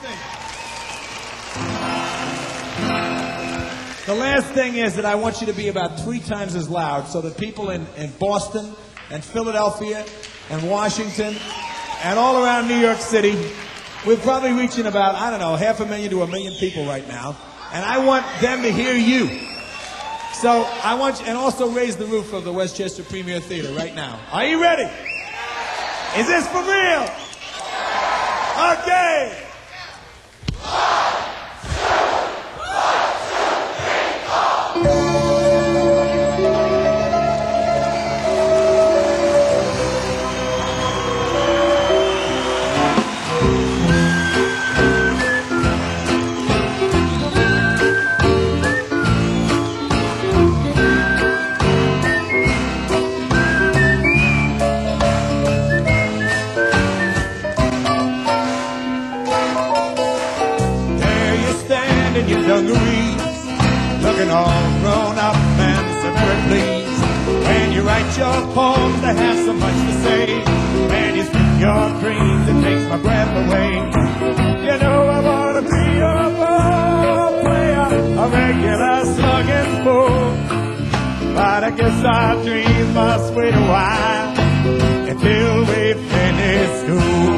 The last thing is that I want you to be about 3 times as loud so that people in Boston and Philadelphia and Washington and all around New York City, we're probably reaching about, 500,000 to 1 million people right now. And I want them to hear you. So I want you, and also raise the roof of the Westchester Premier Theater right now. Are you ready? Is this for real? Okay. Looking all grown up and so very pleased. When you write your poems, they have so much to say. When you speak your dreams, it takes my breath away. You know I wanna be a ball player, a regular slugging fool. But I guess our dreams must wait a while until we finish school.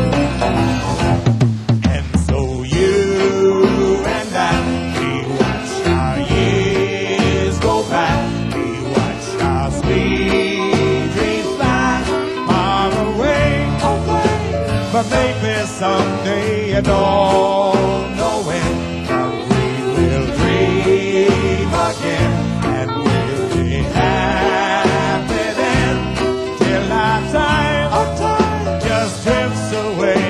But maybe someday, I don't know when, but we will dream again, and we'll be happy then, till our time just drifts away.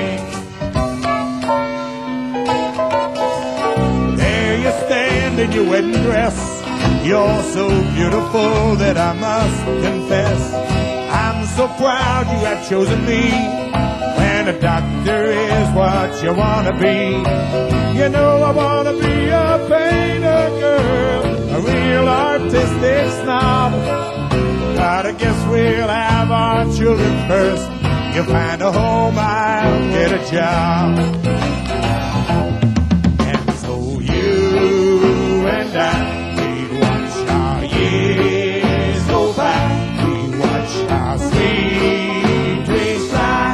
There you stand in your wedding dress, you're so beautiful that I must confess, I'm so proud you have chosen me. A doctor is what you wanna be. You know I wanna be a painter girl, a real artistic snob. But I guess we'll have our children first. You find a home, I'll get a job. And so you and I, we watch our years go by. We watch our sweet dreams fly.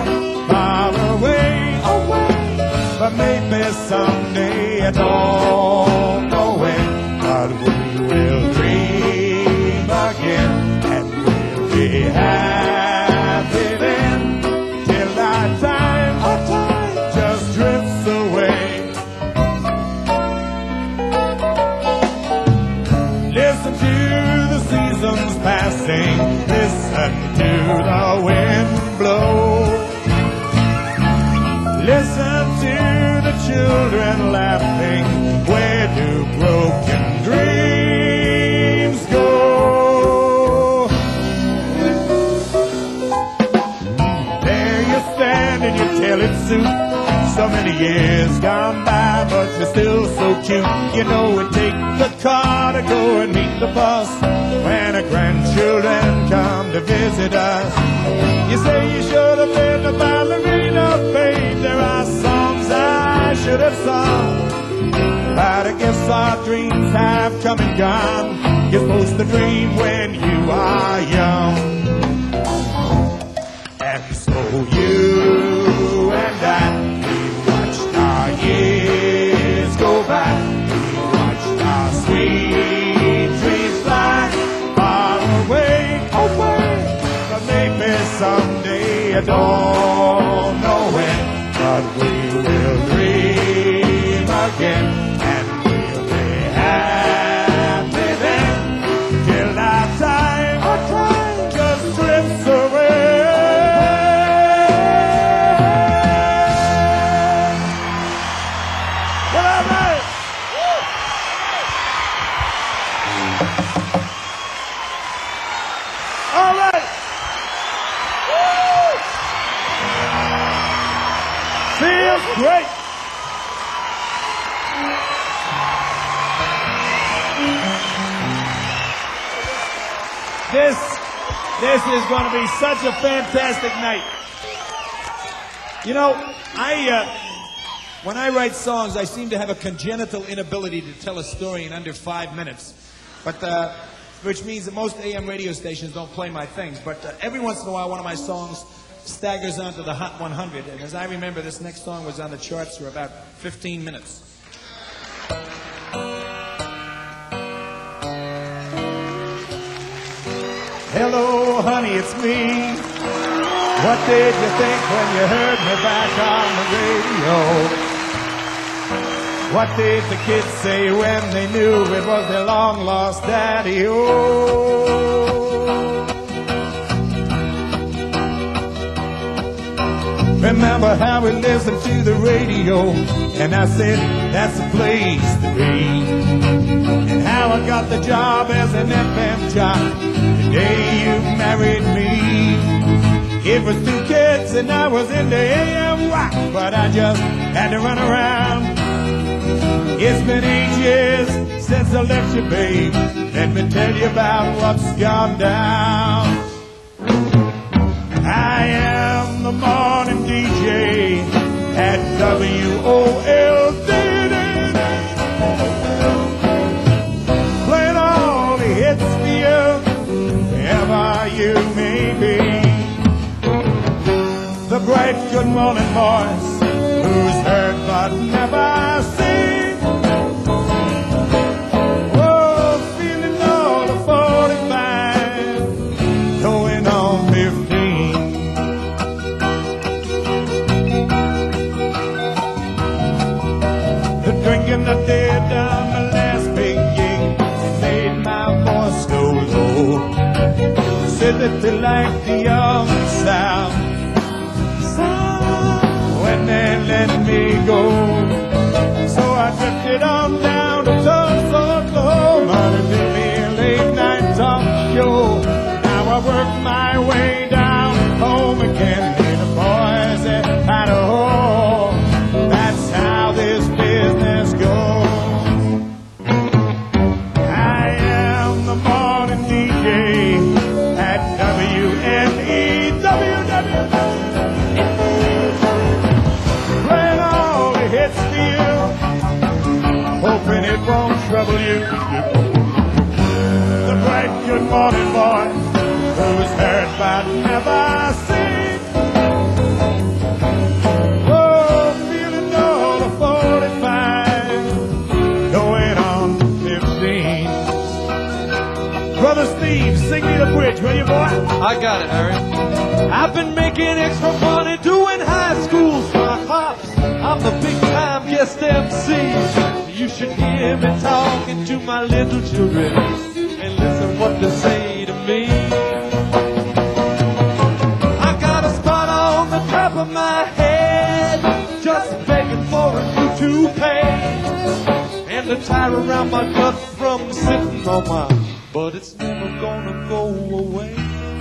But maybe someday, I don't know when, but we will dream again, and we'll be happy then, till our time just drifts away. Listen to the seasons passing, listen to the wind blow. Listen to the children laughing. Where do broken dreams go? There you stand in your tailored suit. So many years gone by, but you're still so cute. You know it takes the car to go and meet the bus when our grandchildren come to visit us. You say you should have been a ballerina, babe. There are songs I should have sung, but I guess our dreams have come and gone. You're supposed to dream when you are young. And so you and I, we watched our years go by. We watched our sweet dreams fly far away. But maybe someday, I don't know when, but we will dream again, and we'll be happy then, till our time just drifts away. Well, all right. All right. Feels great. This is going to be such a fantastic night. You know, When I write songs, I seem to have a congenital inability to tell a story in under 5 minutes. But, which means that most AM radio stations don't play my things. But every once in a while, one of my songs staggers onto the Hot 100. And as I remember, this next song was on the charts for about 15 minutes. Hello, honey, it's me. What did you think when you heard me back on the radio? What did the kids say when they knew it was their long-lost daddy? Oh. Remember how we listened to the radio, and I said, that's the place to be. And how I got the job as an FM jock the day you married me. It was 2 kids and I was in the AM rock, but I just had to run around. It's been 8 years since I left you, babe. Let me tell you about what's gone down. I am the morning DJ at WOLD, playing all the hits for you, wherever you may be. The bright good morning voice, who's heard but never seen. Oh, feeling all the 45, going on 15. The drinking I did on the last big gig made my voice go low. Said that they liked the young sound when they let me go. So I drifted on down to Tulsa, Oklahoma to do me a late night talk show. Now I work my way down home again in a boys at Idaho. That's how this business goes. I am the morning DJ at WNEW. Hoping it won't trouble you. The bright good morning boy who's heard but never seen. Oh, feeling all the 45, going on 15. Brother Steve, sing me the bridge, will you, boy? I got it, Harry. I've been making extra money doing high schools for my pops. I'm the big time guest MC. You should hear me talking to my little children and listen what they say to me. I got a spot on the top of my head, just begging for a new toupee, and a tie around my gut from sitting on my but it's never gonna go away.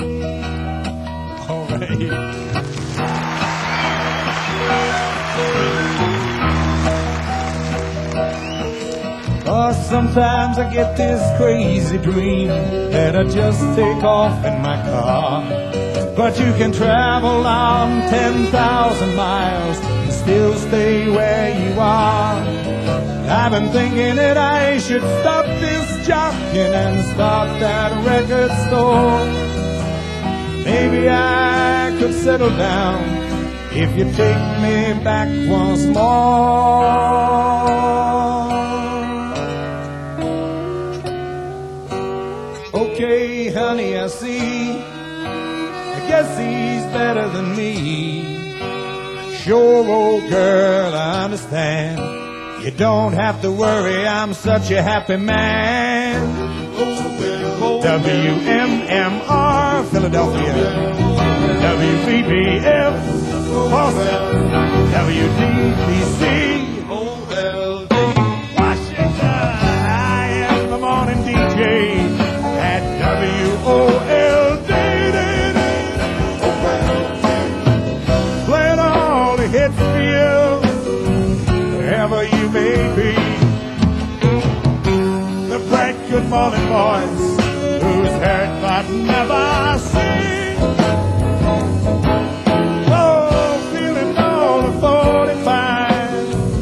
All right. Oh, sometimes I get this crazy dream that I just take off in my car. But you can travel on 10,000 miles and still stay where you are. I've been thinking that I should stop this jockeying and start that record store. Maybe I could settle down if you take me back once more. Okay, honey, I see. I guess he's better than me. Sure, old girl, I understand. You don't have to worry, I'm such a happy man. WMMR, Philadelphia. WVBF, Boston. WDBC, Washington. I am the morning DJ at WOLD. Playing all the hits for you, wherever you may be. The bright good morning voice, who's heard but never seen. Oh, feeling all the 45,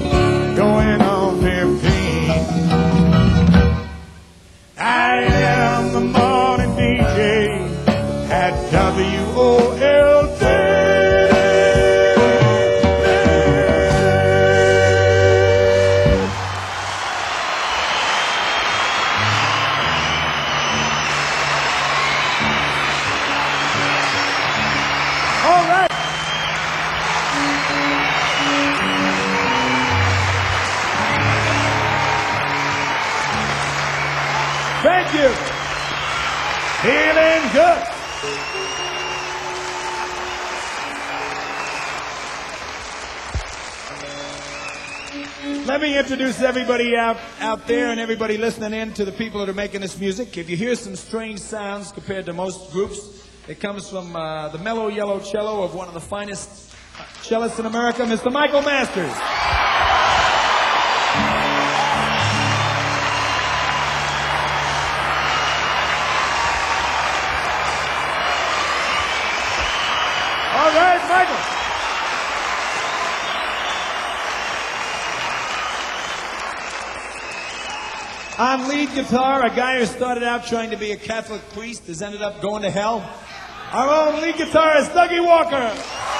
Thank you. Feeling good. Let me introduce everybody out there and everybody listening in to the people that are making this music. If you hear some strange sounds compared to most groups, it comes from the mellow yellow cello of one of the finest cellists in America, Mr. Michael Masters. All right, Michael. On lead guitar, a guy who started out trying to be a Catholic priest has ended up going to hell. Our own lead guitarist, Dougie Walker.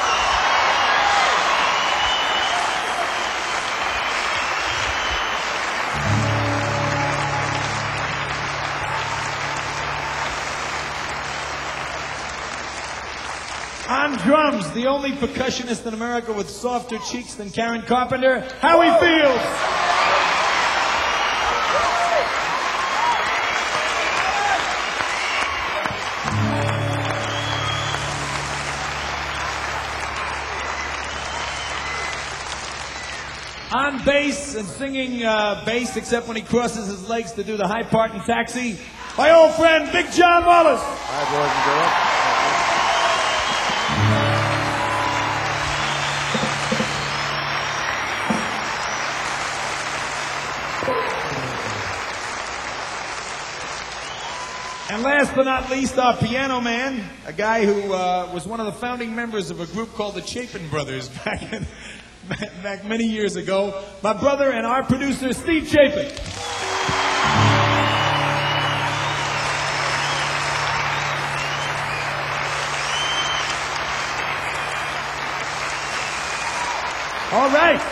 On drums, the only percussionist in America with softer cheeks than Karen Carpenter, Howie Fields. On bass and singing bass, except when he crosses his legs to do the high part in Taxi, my old friend, Big John Wallace. Hi, boys and girls. And last but not least, our piano man, a guy who was one of the founding members of a group called the Chapin Brothers back many years ago. My brother and our producer, Steve Chapin. All right.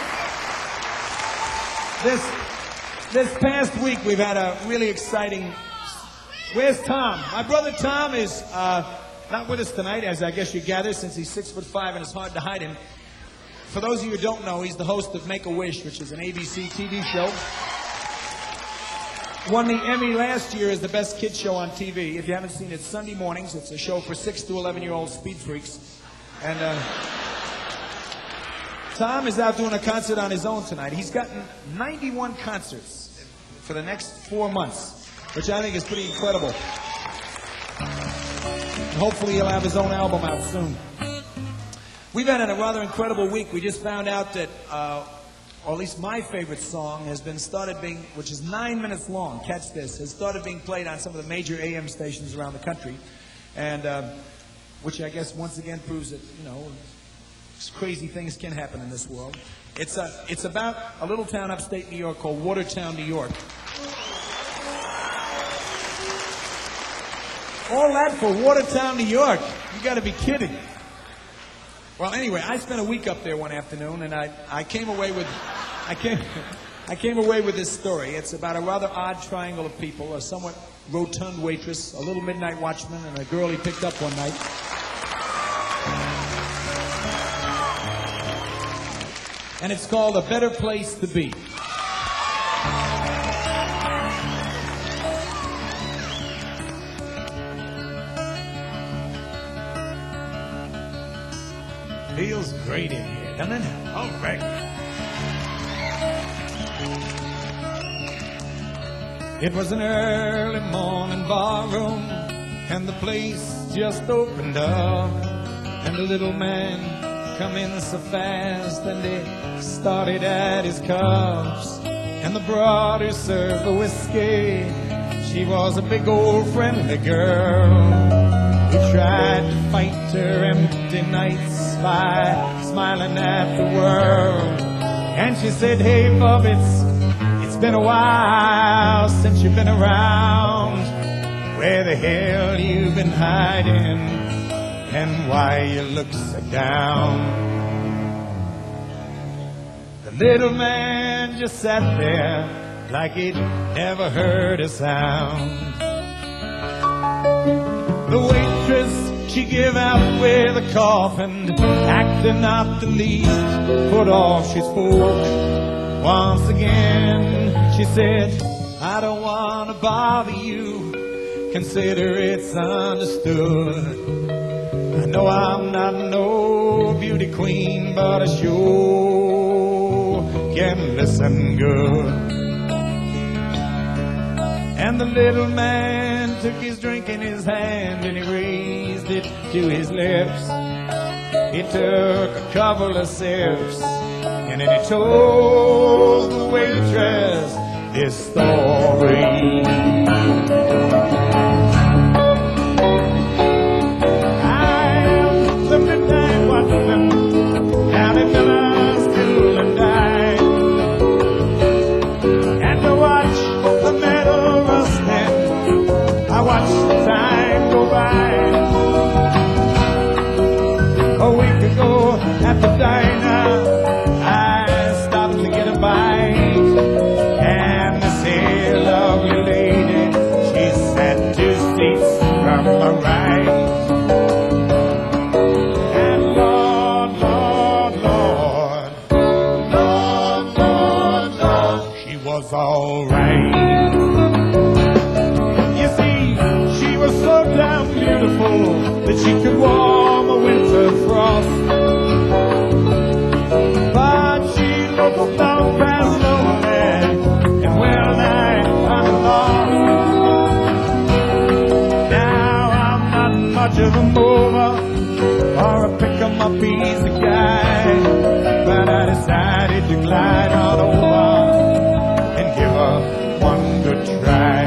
This past week, we've had a really exciting... Where's Tom? My brother Tom is not with us tonight, as I guess you gather, since he's 6'5" and it's hard to hide him. For those of you who don't know, he's the host of Make-A-Wish, which is an ABC TV show. Won the Emmy last year as the best kids show on TV. If you haven't seen it, Sunday mornings. It's a show for 6 to 11-year-old speed freaks. And Tom is out doing a concert on his own tonight. He's gotten 91 concerts for the next 4 months, which I think is pretty incredible. And hopefully he'll have his own album out soon. We've had a rather incredible week. We just found out that, or at least my favorite song has been started being, which is 9 minutes long, catch this, has started being played on some of the major AM stations around the country. And, which I guess once again proves that, you know, crazy things can happen in this world. It's about a little town upstate New York called Watertown, New York. All that for Watertown, New York. You gotta be kidding. Well, anyway, I spent a week up there one afternoon, and I came away with this story. It's about a rather odd triangle of people: a somewhat rotund waitress, a little midnight watchman, and a girl he picked up one night. And it's called A Better Place to Be. Feels great in here, doesn't it? All right. It was an early morning barroom, and the place just opened up, and the little man come in so fast, and he started at his cups, and the broad who served the whiskey, she was a big old friendly girl who tried to fight her empty nights by smiling at the world. And she said, "Hey, bub, it's been a while since you've been around. Where the hell you been hiding, and why you look so down?" The little man just sat there like he'd never heard a sound. The waitress, she gave out with a cough and acting not to leave, put off she spoke. Once again, she said, "I don't want to bother you, consider it's understood. I know I'm not no beauty queen, but I sure can listen good. And the little man took his drink in his hand and he raised it to his lips. He took a couple of sips and then he told the waitress this story. At the diner, I stopped to get a bite, and this here lovely lady, she sat 2 seats from my right. And Lord, Lord, Lord, Lord, Lord, Lord, she was all right. You see, she was so damn beautiful that she could warm a winter frost. Of a mover or a pick-em-up easy guy, but I decided to glide on over and give her one good try.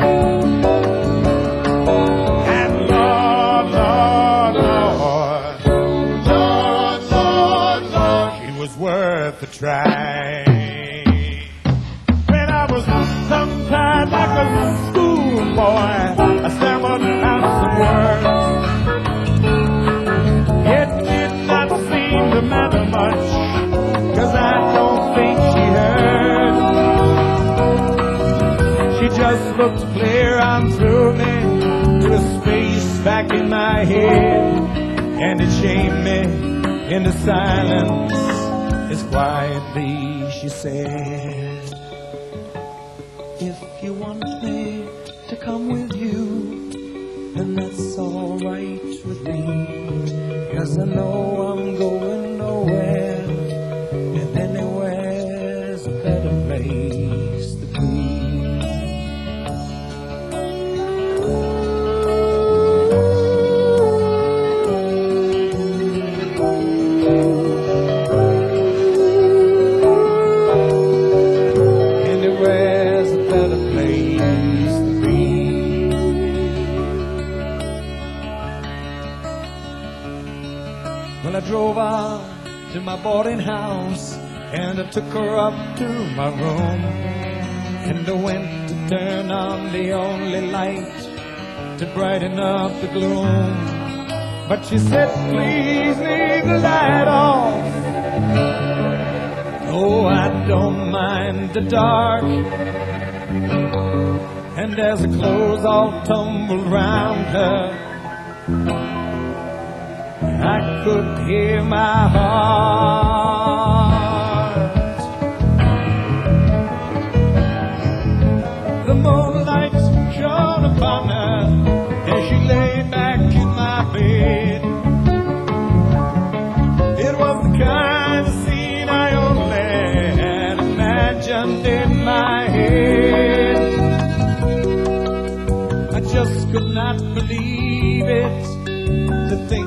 And Lord, Lord, Lord, Lord, Lord, Lord, she was worth a try. When I was tongue-tied like a schoolboy, I stammered out some words. Matter much, 'cause I don't think she heard. She just looked clear on through me to a space back in my head, and it shamed me into silence as quietly she said, if you want me to come with you, then that's all right with me, 'cause I know I'm going nowhere, and anywhere's a better place to be. Anywhere's a better place to be. Well, I drove out to my boarding house, and I took her up to my room, and I went to turn on the only light to brighten up the gloom. But she said, please leave the light off. Oh, I don't mind the dark. And as the clothes all tumbled round her, I could hear my heart. The moonlight shone upon her as she lay back in my bed. It was the kind of scene I only had imagined in my head. I just could not believe it, to think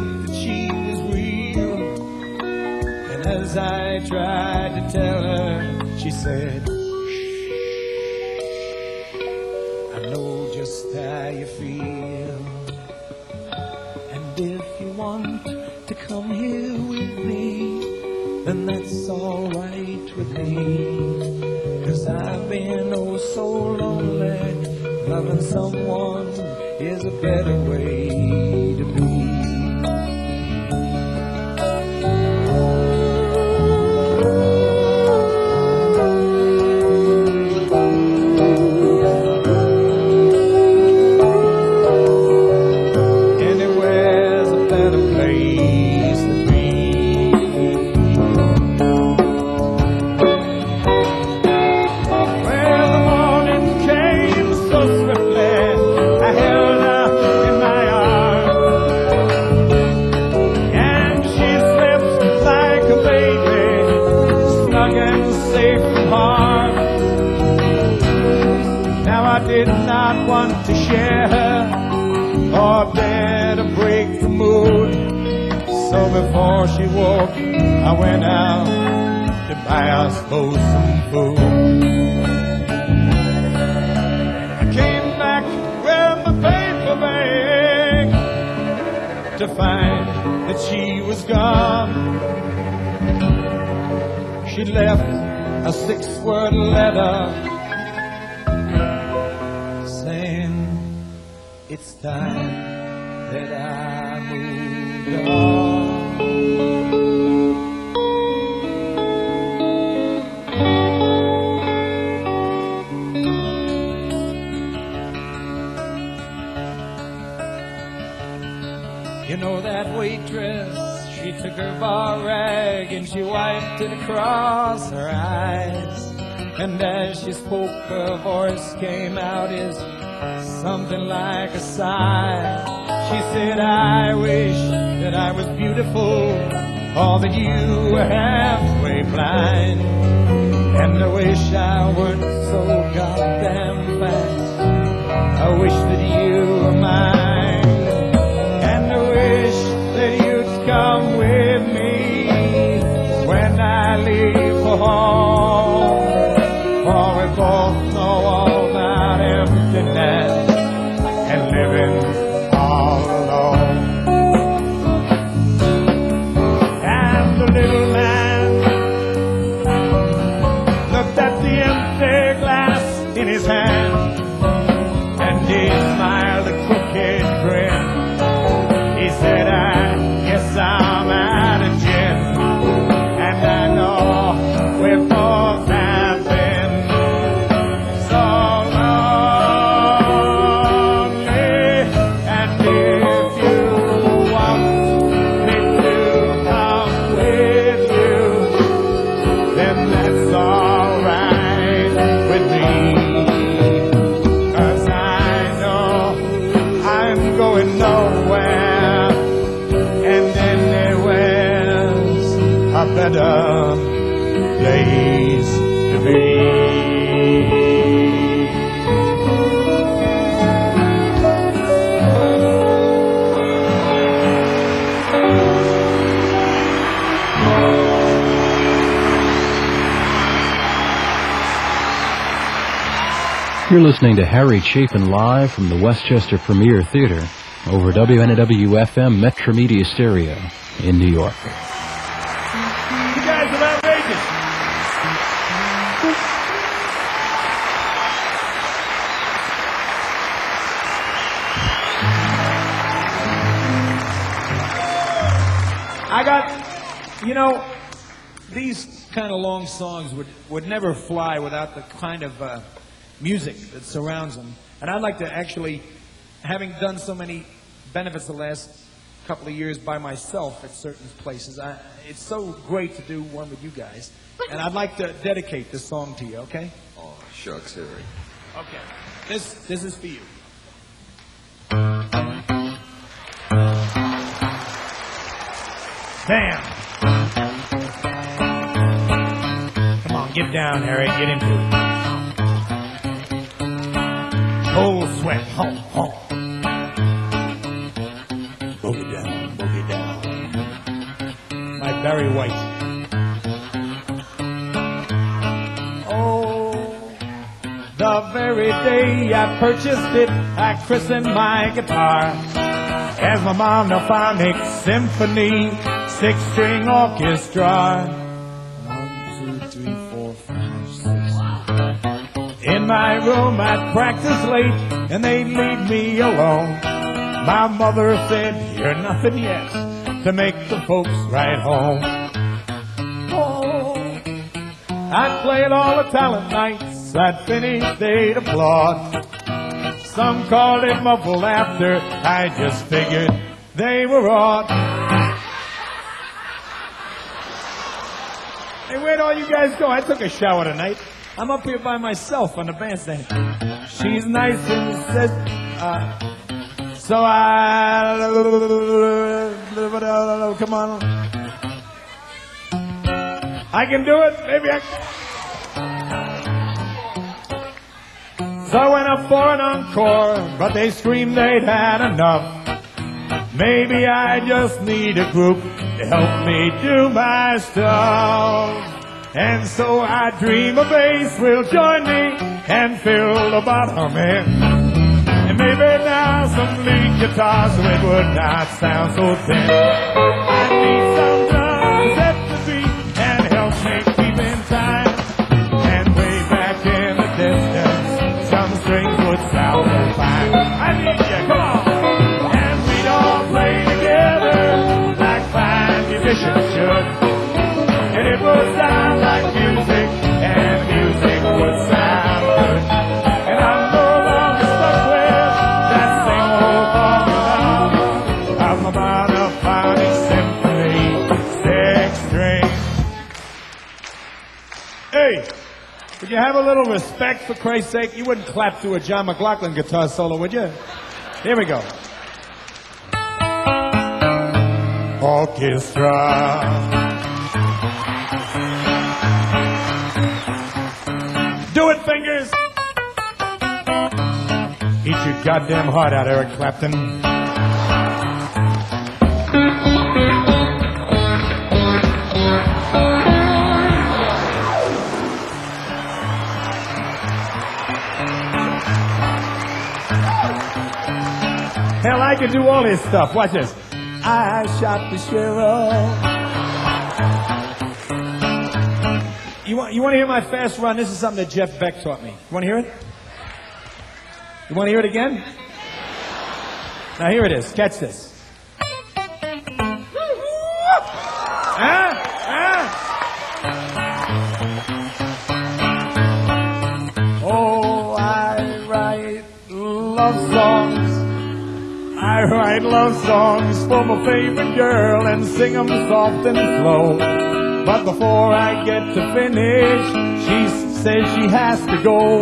as I tried to tell her, she said, I know just how you feel, and if you want to come here with me, then that's all right with me, 'cause I've been oh so lonely, loving someone is a better way to be. young and safe from harm. Now I did not want to share her or dare to break the mood. So before she woke, I went out to buy us both some food. I came back with my paper bag to find that she was gone. She left a 6-word letter saying it's time that I moved on. You know that waitress, she took her bar rag and she wiped it across her eyes. And as she spoke, her voice came out as something like a sigh. She said, I wish that I was beautiful, or that you were halfway blind. And I wish I weren't so goddamn fast. I wish that you were mine. And I wish that you'd come with me when I leave for home. For we both know all about emptiness and living all alone. And the little man looked at the empty glass in his hand, and he smiled a crooked grin. He said, I guess I'm out of gin, and I know we both have been so lonely. And if you want me to come with you, then that's all right with me. 'Cause I know I'm going nowhere, and anywhere's a better place to be. You're listening to Harry Chapin live from the Westchester Premier Theater over WNW-FM Metro Media Stereo in New York. You guys are outrageous. I got, you know, these kind of long songs would never fly without the kind of music that surrounds them. And I'd like to actually, having done so many benefits the last couple of years by myself at certain places, it's so great to do one with you guys. And I'd like to dedicate this song to you, okay? Oh, shucks, Harry. Okay. This is for you. Bam! Come on, get down, Harry. Get into it. Cold sweat. Home, home. Boogie down, boogie down. My Barry White. Oh, the very day I purchased it, I christened my guitar as my monophonic symphony, 6-string orchestra. 1, 2, 3, 4, 5, 6. In my room I'd practice late, and they'd leave me alone. My mother said, "You're nothing yet to make the folks right home." Oh, I'd play it all the talent nights. I'd finish, they'd applaud. Some called it muffled laughter. I just figured they were odd. Hey, where'd all you guys go? I took a shower tonight. I'm up here by myself on the bandstand. She's nice and says, so I, come on. I can do it. Maybe I can. So I went up for an encore, but they screamed they'd had enough. Maybe I just need a group to help me do my stuff. And so I dream a bass will join me and fill the bottom end. And maybe now some lead guitar so it would not sound so thin. I need some drums to set the beat and help me keep in time. And way back in the distance, some strings would sound so fine. I need you, come on! And we'd all play together like fine musicians should. And it would sound like music, and music would sound good. And I'm no longer stuck with that same old formula of my monophonic symphony, six string. Hey, would you have a little respect for Christ's sake? You wouldn't clap to a John McLaughlin guitar solo, would you? Here we go. Orchestra. Do it, fingers! Eat your goddamn heart out, Eric Clapton. Hell, I can do all this stuff. Watch this. I shot the sheriff. You want to hear my fast run? This is something that Jeff Beck taught me. You want to hear it? You want to hear it again? Now here it is. Catch this. Oh, I write love songs. I write love songs for my favorite girl and sing them soft and slow. But before I get to finish, she says she has to go.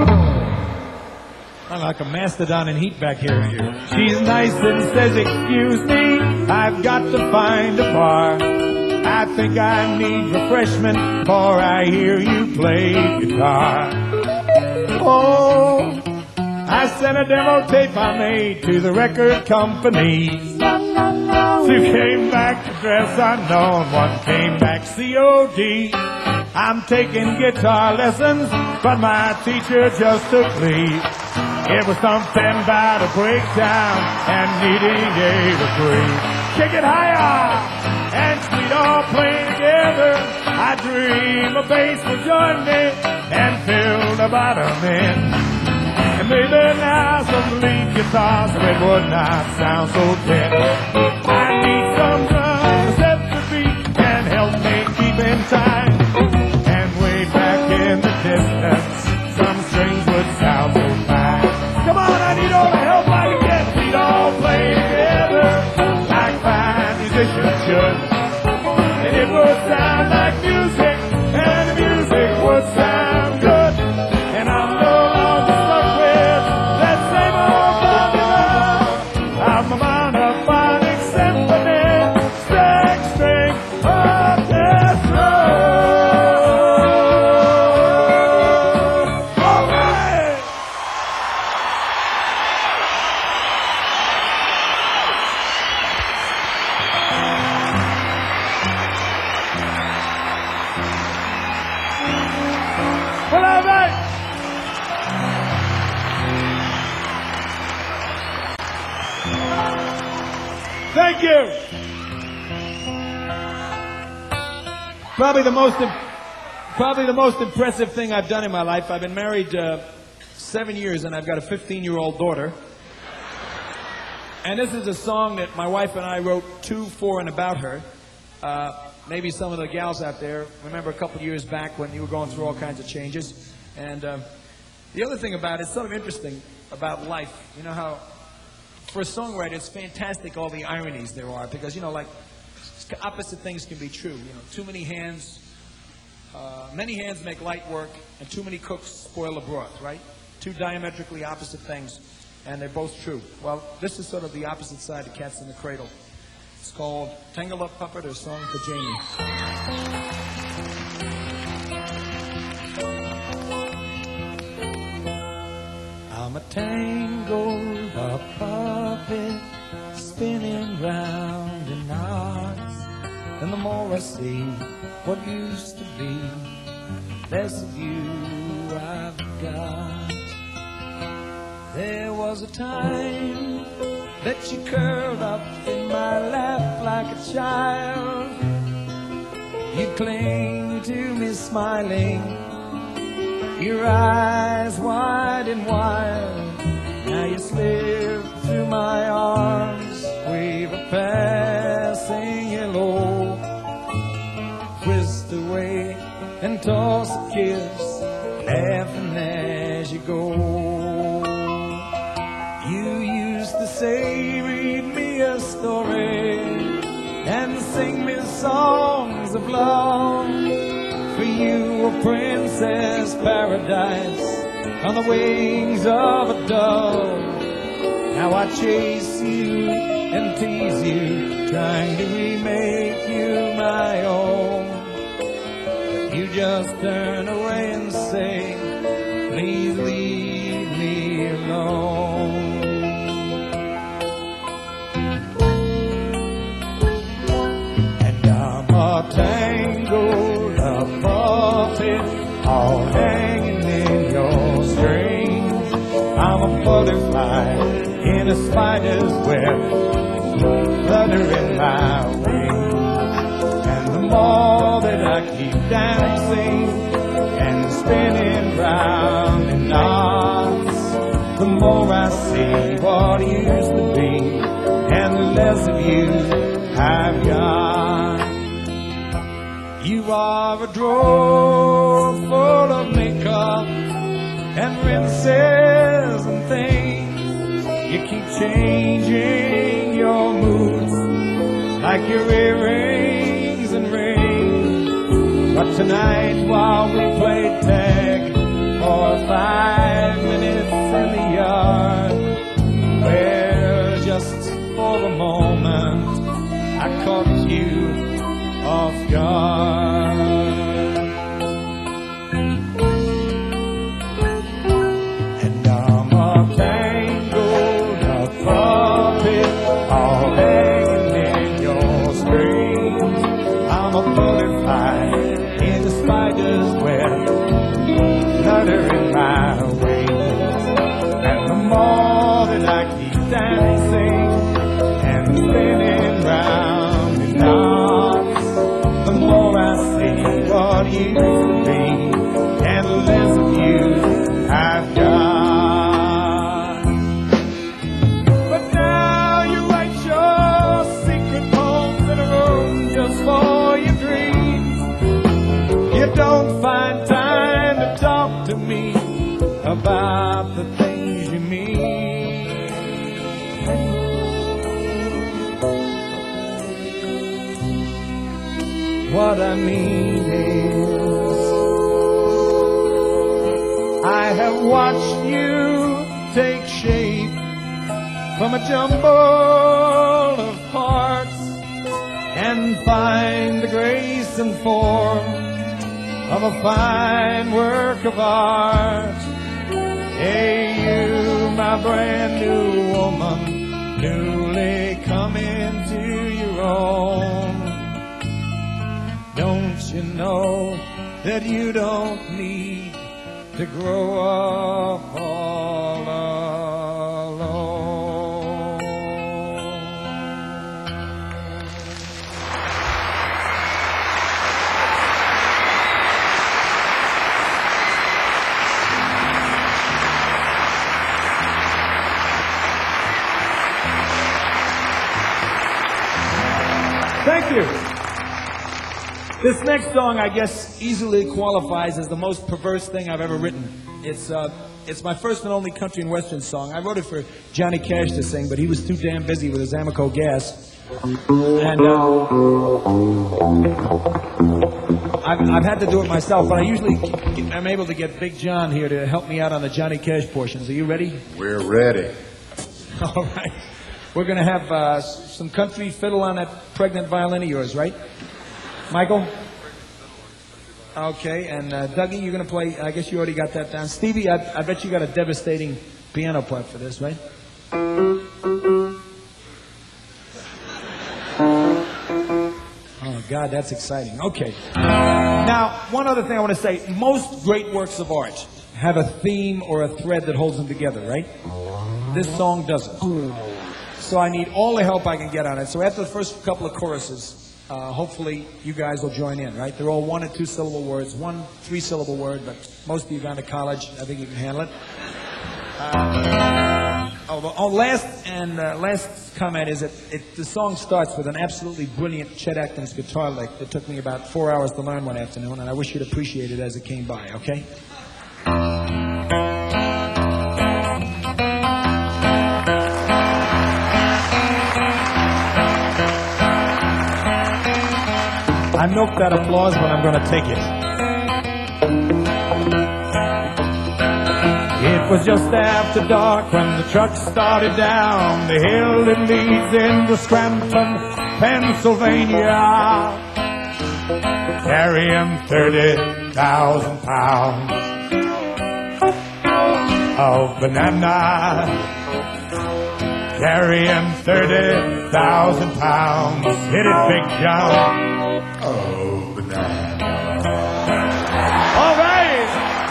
I'm like a mastodon in heat back here. She's nice and says, excuse me, I've got to find a bar. I think I need refreshment, for I hear you play guitar. Oh, I sent a demo tape I made to the record companies. Two came back address unknown, one came back COD. I'm taking guitar lessons, but my teacher just took leave. It was something about a breakdown and needing a reprieve. Kick it higher, and we'd all play together. I dream a bass would join me and fill the bottom end. And maybe now some lead guitar so it would not sound so dead. I need some drums to set the beat and help me keep in time. And way back in the distance, some strings would sound so fine. Come on, I need all the help I can get. We'd all play together like fine musicians should. And it would sound like music, and the music would sound good. And I'm no longer stuck with that same old formula of my monophonic symphony, six string orchestra. All right. Well, all right. Thank you. Probably the most impressive thing I've done in my life. I've been married 7 years, and I've got a 15-year-old daughter. And this is a song that my wife and I wrote to, for, and about her. Maybe some of the gals out there remember a couple of years back when you were going through all kinds of changes. And the other thing about it, it's sort of interesting about life. You know how, for a songwriter, it's fantastic all the ironies there are. Because, you know, like, opposite things can be true. You know, too many hands, many hands make light work, and too many cooks spoil the broth, right? Two diametrically opposite things, and they're both true. Well, this is sort of the opposite side of Cats in the Cradle. It's called Tangle Up Puppet, or Song for Jamie. tangled up puppet spinning round in knots. And the more I see what used to be, less of you I've got. There was a time that you curled up in my lap like a child. You'd cling to me smiling, your eyes wide and wild. Now you slip through my arms, wave a passing hello, twist away and toss a kiss, laughing as you go. You used to say, read me a story and sing me songs of love. For you a princess paradise on the wings of a dove. Now I chase you and tease you, trying to remake you my own. You just turn away and say, please leave me alone. And I'm a tangled up puppet, all hanging in your strings. I'm a butterfly in a spider's web, fluttering my wings. And the more that I keep dancing and spinning round in knots, the more I see what used to be, and the less of you I've got. You are a drawer full of makeup and rinses and things. You keep changing your moods like your earrings and rings. But tonight while we played tag for 5 minutes in the yard, where just for a moment I caught you off guard. And I'm a tangled up puppet, all hanging in your strings. I'm a butterfly in a spider's web, fluttering my wings. And the more that I keep dancing and spinning round in knots, the more I see what used to be, and the less of you I've got. But now you write your secret poems in a room just for your dreams. You don't find time to talk to me about the things you mean. What I mean is, I have watched you take shape from a jumble of parts and find the grace and form of a fine work of art. Hey, you, my brand new woman, newly come into your own. Don't you know that you don't need to grow up all alone? Thank you. This next song, I guess, easily qualifies as the most perverse thing I've ever written. It's my first and only country and western song. I wrote it for Johnny Cash to sing, but he was too damn busy with his Amoco gas. And I've had to do it myself, but I usually am able to get Big John here to help me out on the Johnny Cash portions. Are you ready? We're ready. All right. We're going to have some country fiddle on that pregnant violin of yours, right? Michael? Okay, and Dougie, you're going to play, I guess you already got that down. Stevie, I bet you got a devastating piano part for this, right? Oh, God, that's exciting. Okay. Now, one other thing I want to say. Most great works of art have a theme or a thread that holds them together, right? This song doesn't. So I need all the help I can get on it. So after the first couple of choruses, hopefully you guys will join in, right? They're all 1 and 2 syllable words, 1 3-syllable word, but most of you have gone to college. I think you can handle it. Last comment is that the song starts with an absolutely brilliant Chet Atkins guitar lick that took me about 4 hours to learn one afternoon, and I wish you'd appreciate it as it came by, okay? I milked that applause, but I'm going to take it. It was just after dark when the truck started down the hill that leads into Scranton, Pennsylvania, carrying 30,000 pounds of banana, carrying 30,000 pounds. Hit it, Big John. Oh, banana. All right.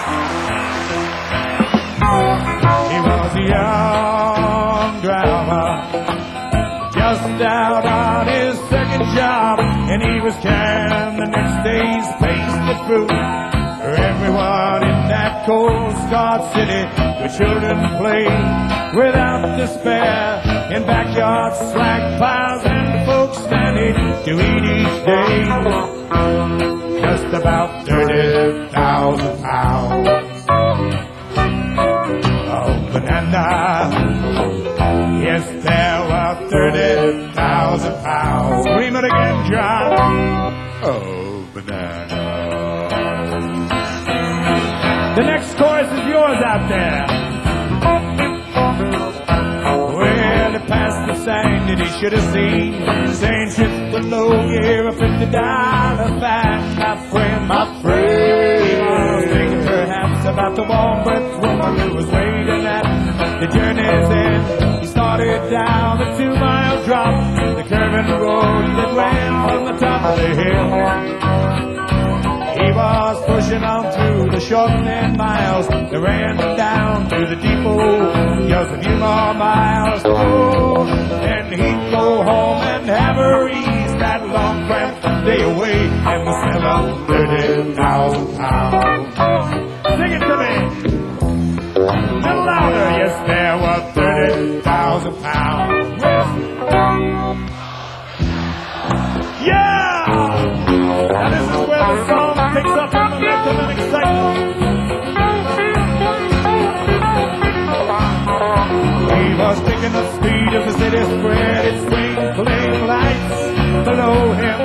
He was a young driver, just out on his second job, and he was carrying the next day's pastry fruit for everyone in that Coast Guard city. The children played without despair in backyard slack piles, and folks standing to eat each day just about 30,000 pounds of banana. Yes, there were 30,000 pounds. Scream it again, John. Oh, banana. The next chorus is yours out there. Well, he passed the sign that he should have seen, saying ship below here, a $50 fine. My friend, he was thinking perhaps about the warm-breathed woman who was waiting at the journey's end. He started down the 2-mile drop, the curving road that ran from the top of the hill. He was pushing on through the short 10 miles that ran down to the depot, just a few more miles to go. And he'd go home and have her ease that long cramped day away and the smell of 30,000 pounds. Sing it to me! A little louder. Yes, there were 30,000 pounds. Yeah! Now this is where the song picks up in momentum and excitement. He was taking the speed of the city spread its twinkling lights below him.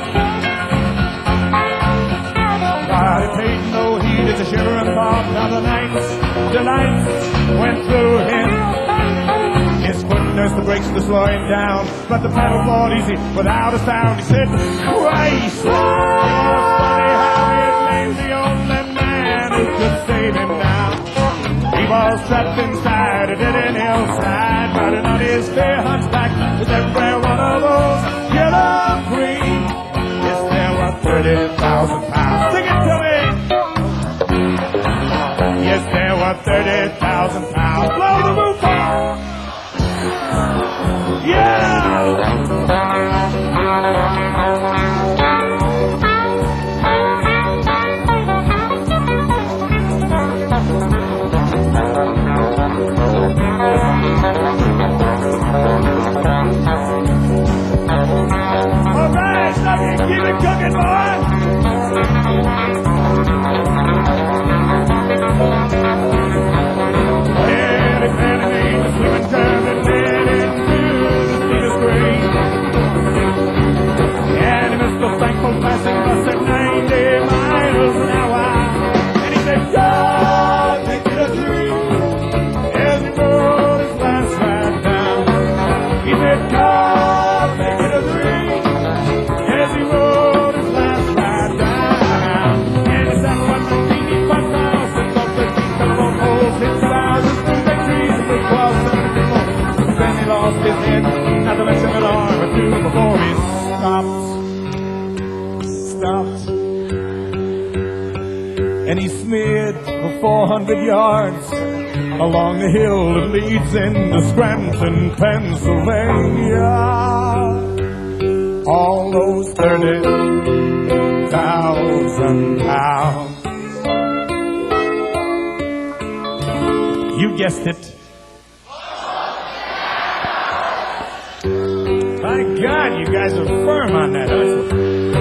But it paid no heed as the shivering fog of the night's delights went through him. His foot nursed the brakes to slow him down, but the pedal bought easy without a sound. He said, Christ! It was funny how he had named the only man who could save him now. He was trapped inside a dead-end hillside, riding on his fair hunchback with every one of those yellow green. Yes, there were 30,000 pounds. Sing it to me! Yes, there were 30,000 pounds. Blow the roof off! Yeah! All right, stop it, keep it cooking, boy! Well, he planted me the swimming curve and led into the sea. smeared for 400 yards along the hill that leads into Scranton, Pennsylvania. All those 30,000 pounds. You guessed it. My God, you guys are firm on that, aren't you?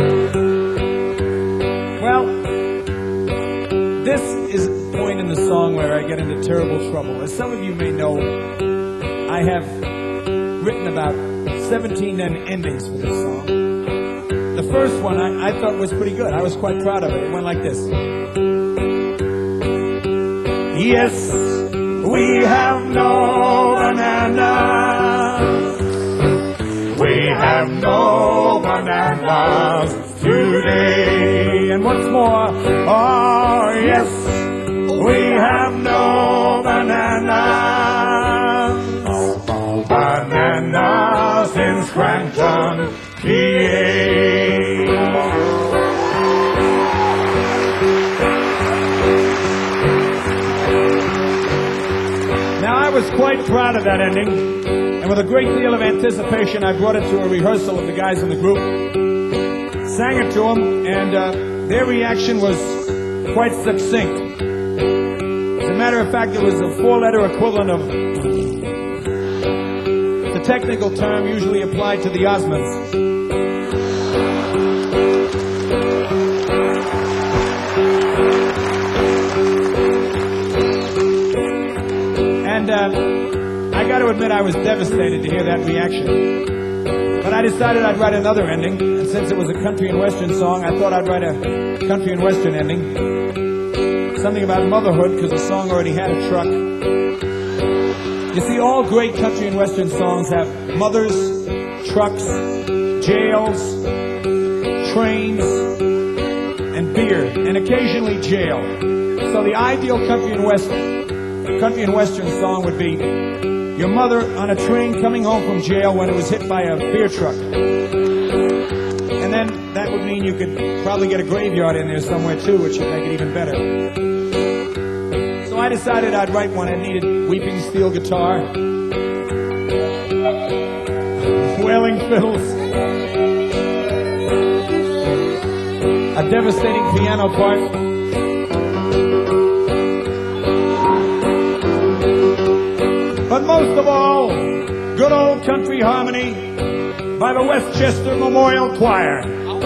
Well, this is a point in the song where I get into terrible trouble. As some of you may know, I have written about 17 endings for this song. The first one I thought was pretty good. I was quite proud of it. It went like this. Yes, we have no bananas. We have no bananas today. And once more, oh yes, we have no bananas. No bananas in Scranton, PA. Now I was quite proud of that ending. And with a great deal of anticipation, I brought it to a rehearsal of the guys in the group, sang it to them, and their reaction was quite succinct. As a matter of fact, it was a four-letter equivalent of the technical term usually applied to the Osmonds. And I got to admit I was devastated to hear that reaction. But I decided I'd write another ending, and since it was a country and western song, I thought I'd write a country and western ending. Something about motherhood, because the song already had a truck. You see, all great country and western songs have mothers, trucks, jails, trains, and beer, and occasionally jail. So the ideal country and western song would be your mother on a train coming home from jail when it was hit by a beer truck. And then that would mean you could probably get a graveyard in there somewhere too, which would make it even better. So I decided I'd write one. It needed weeping steel guitar, wailing fiddles, a devastating piano part, but most of all, good old country harmony by the Westchester Memorial Choir.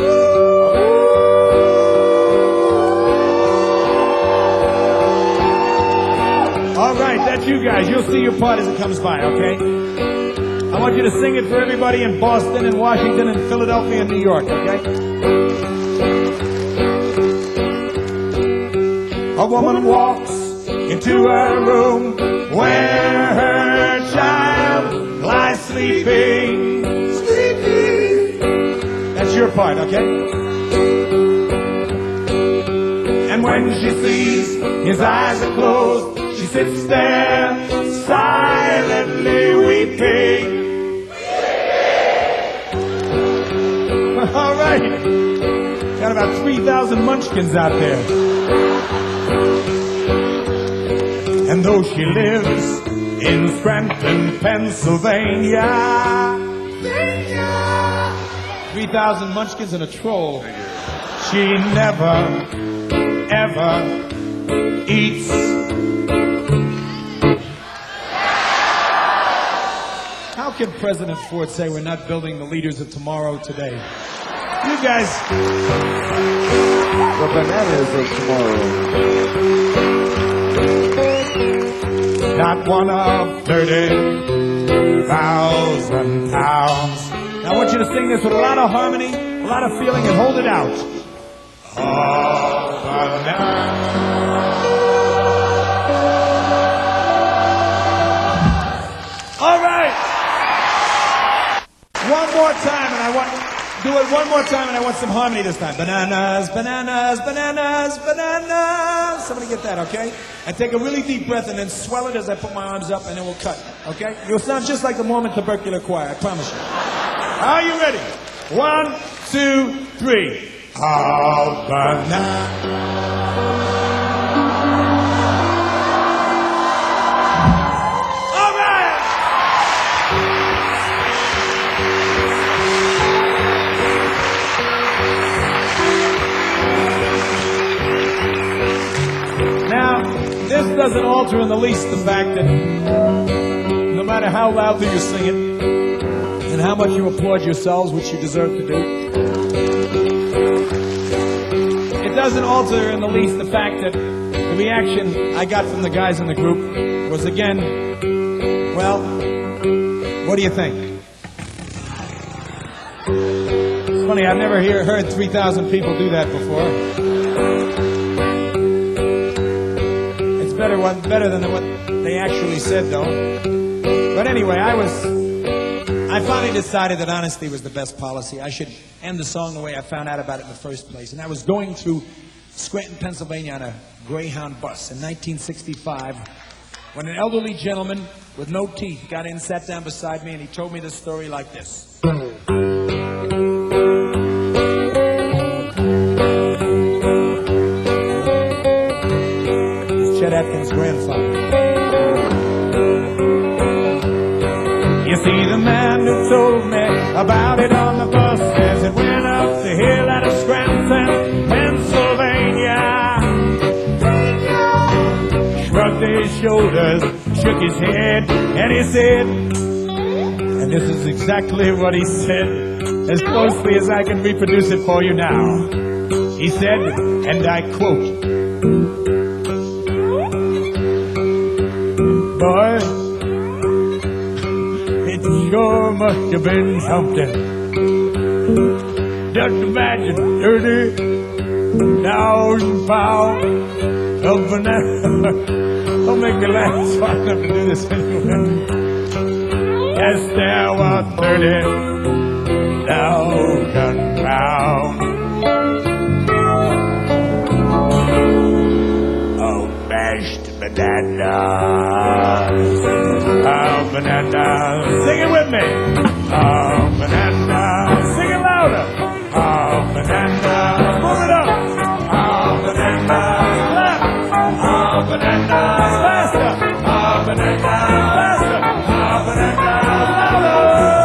All right, that's you guys. You'll see your part as it comes by, okay? I want you to sing it for everybody in Boston and Washington and Philadelphia and New York, okay? A woman walks into her room where her child lies sleeping. That's your part, okay? And when she sees his eyes are closed, she sits there silently weeping. All right. Got about 3,000 munchkins out there. And though she lives in Scranton, Pennsylvania, 3,000 munchkins and a troll, she never, ever eats. How can President Ford say we're not building the leaders of tomorrow today? You guys... The bananas of tomorrow. Not one of 30,000 pounds. Now I want you to sing this with a lot of harmony, a lot of feeling, and hold it out. Oh, banana. All right. One more time, and I want do it one more time, and I want some harmony this time. Bananas, bananas, bananas, bananas. Somebody get that, okay? And take a really deep breath and then swell it as I put my arms up, and then we'll cut, okay? You'll sound just like the Mormon Tubercular Choir, I promise you. Are you ready? 1, 2, 3. Oh, banana. doesn't alter in the least the fact that no matter how loudly you sing it and how much you applaud yourselves, which you deserve to do, it doesn't alter in the least the fact that the reaction I got from the guys in the group was again, well, what do you think? It's funny, I've never heard 3,000 people do that before. It's better than what they actually said, though. But anyway, I finally decided that honesty was the best policy. I should end the song the way I found out about it in the first place. And I was going through Scranton, Pennsylvania on a Greyhound bus in 1965 when an elderly gentleman with no teeth got in, sat down beside me, and he told me this story like this. It's Chet Atkins' grandfather. You see, the man who told me about it on the bus as it went up the hill out of Scranton, Pennsylvania, shrugged his shoulders, shook his head, and he said, and this is exactly what he said, as closely as I can reproduce it for you now. He said, and I quote, "Boy, it sure must have been something. Just imagine 30,000 pounds of banana." Don't make me laugh, so I don't have to do this anyway. Yes, there were 30,000 pounds of mashed bananas. Oh, bananas. Sing it with me. Oh, bananas. Sing it louder. Oh, bananas. Move it up. Oh, bananas. Clap. Oh, bananas. Faster. Oh, bananas. Faster. Oh, bananas. Louder.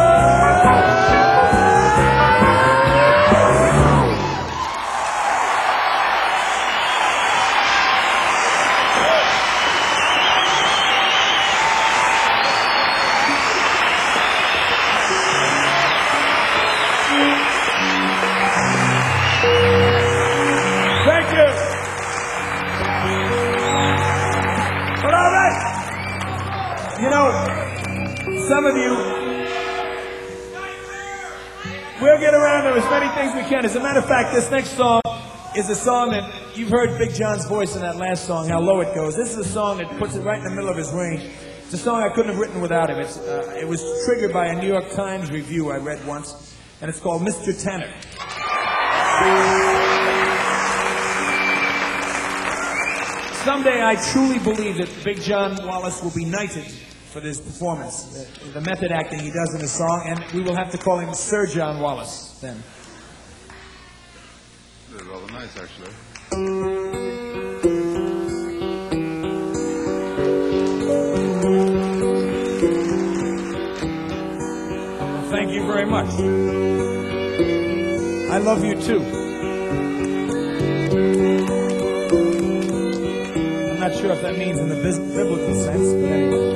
Thank you. But all right. You know, some of you, we'll get around to as many things we can. As a matter of fact, this next song is a song that you've heard Big John's voice in that last song, how low it goes. This is a song that puts it right in the middle of his range. It's a song I couldn't have written without him. It was triggered by a New York Times review I read once, and it's called Mr. Tanner. Someday I truly believe that Big John Wallace will be knighted for this performance, the method acting he does in the song, and we will have to call him Sir John Wallace then. They're rather nice, actually. Well, thank you very much. I love you too. I'm not sure if that means in the biblical sense, but anyway.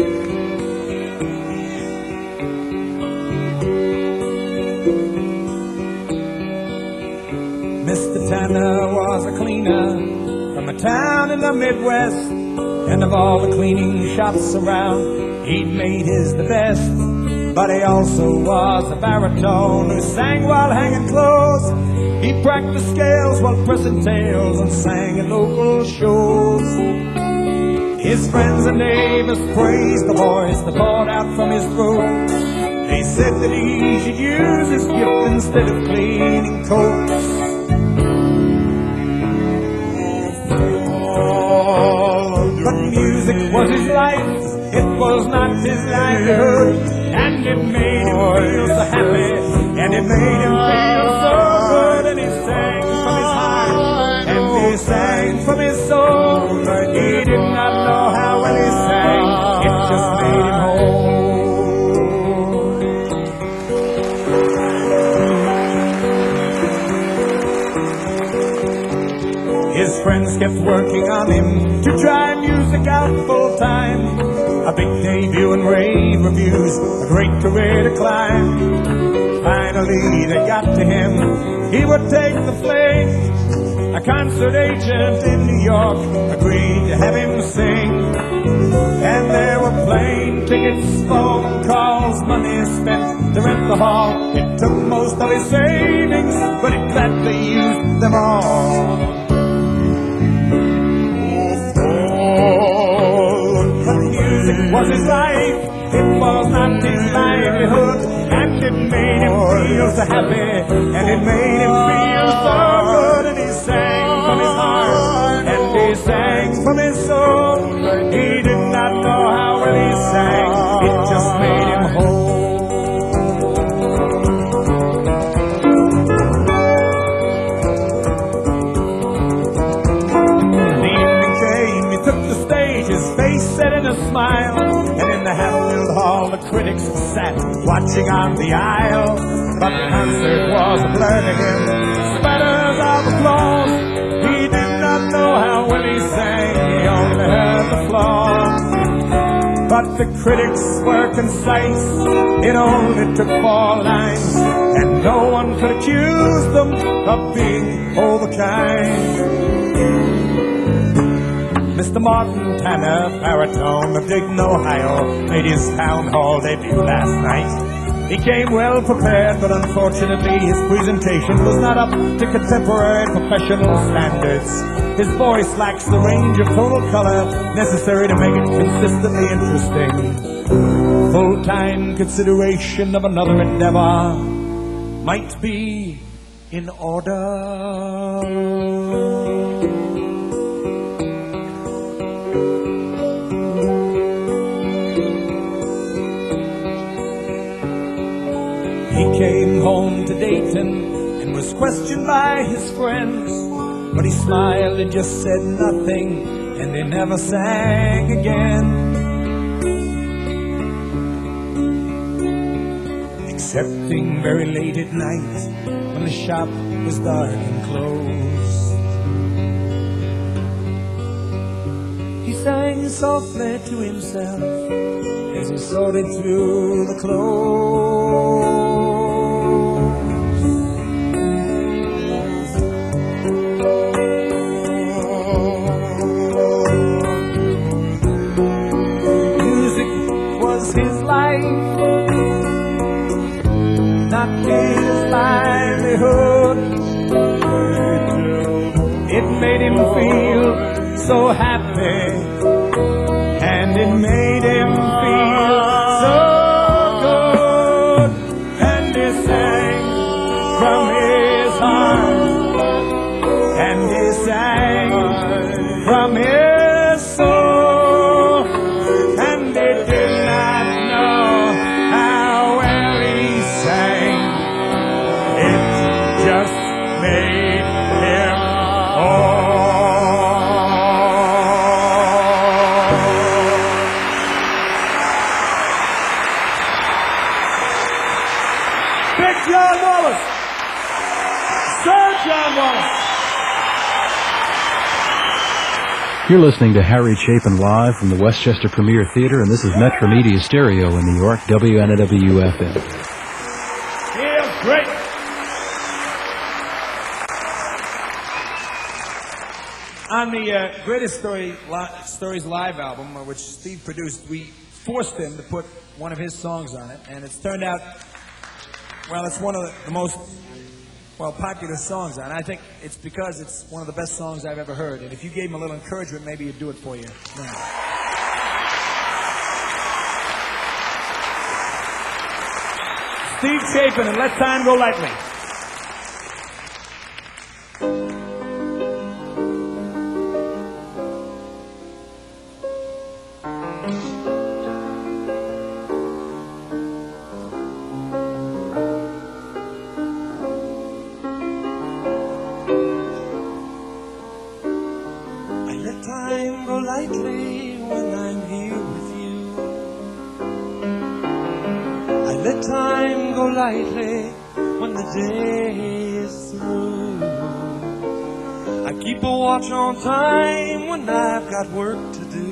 Mr. Tanner was a cleaner from a town in the Midwest, and of all the cleaning shops around, he'd made his the best. But he also was a baritone who sang while hanging clothes. He practiced scales while pressing tails and sang at local shows. His friends and neighbors praised the voice that poured out from his throat. They said that he should use his gift instead of cleaning coats. But music was his life, it was not his livelihood, and it made him feel so happy, and it made him feel so good, and he sang from his heart, and he sang from his soul. He did not know how well he sang, it just made him whole. His friends kept working on him to try music out full time. A big debut and rave reviews, a great career to climb. Finally they got to him, he would take the flame. A concert agent in New York agreed to have him sing. And there were plane tickets, phone calls, money spent to rent the hall. It took most of his savings, but he gladly used them all. Music was his life, it was not his livelihood, and it made him feel so happy, and it made him feel so good. And he sang from his heart, and he sang from his soul. He did not know how well he sang, it just made him whole. The evening came, he took the stage, his face set in a smile, and in the Hatfield Hall the critics sat watching on the aisle. But the concert was a blur to him, spatters of applause. He did not know how well he sang, he only heard the flaws. But the critics were concise, it only took 4 lines, and no one could accuse them of being overkind. Mr. Martin Tanner, baritone of Dayton, Ohio, made his town hall debut last night. He came well prepared, but unfortunately his presentation was not up to contemporary professional standards. His voice lacks the range of total color necessary to make it consistently interesting. Full-time consideration of another endeavor might be in order. He came home to Dayton and was questioned by his friends, but he smiled and just said nothing, and they never sang again. Excepting very late at night when the shop was dark and closed. He sang softly to himself as he sorted through the clothes. Music was his life, not his livelihood. It made him feel so happy, and it made him feel so good. And he sang from his heart, and he sang from his soul, and he did not know how well he sang. It just made him whole. Big John Wallace. Sir John Wallace. You're listening to Harry Chapin live from the Westchester Premier Theater, and this is Metro Media Stereo in New York, WNWFM. Yeah, great. On the Greatest Stories Live album, which Steve produced, we forced him to put one of his songs on it, and it's turned out, well, it's one of the most, well, popular songs on it. I think it's because it's one of the best songs I've ever heard, and if you gave him a little encouragement, maybe he'd do it for you. Yeah. Steve Chapin and Let Time Go Lightly. Time go lightly when I'm here with you. I let time go lightly when the day is through. I keep a watch on time when I've got work to do.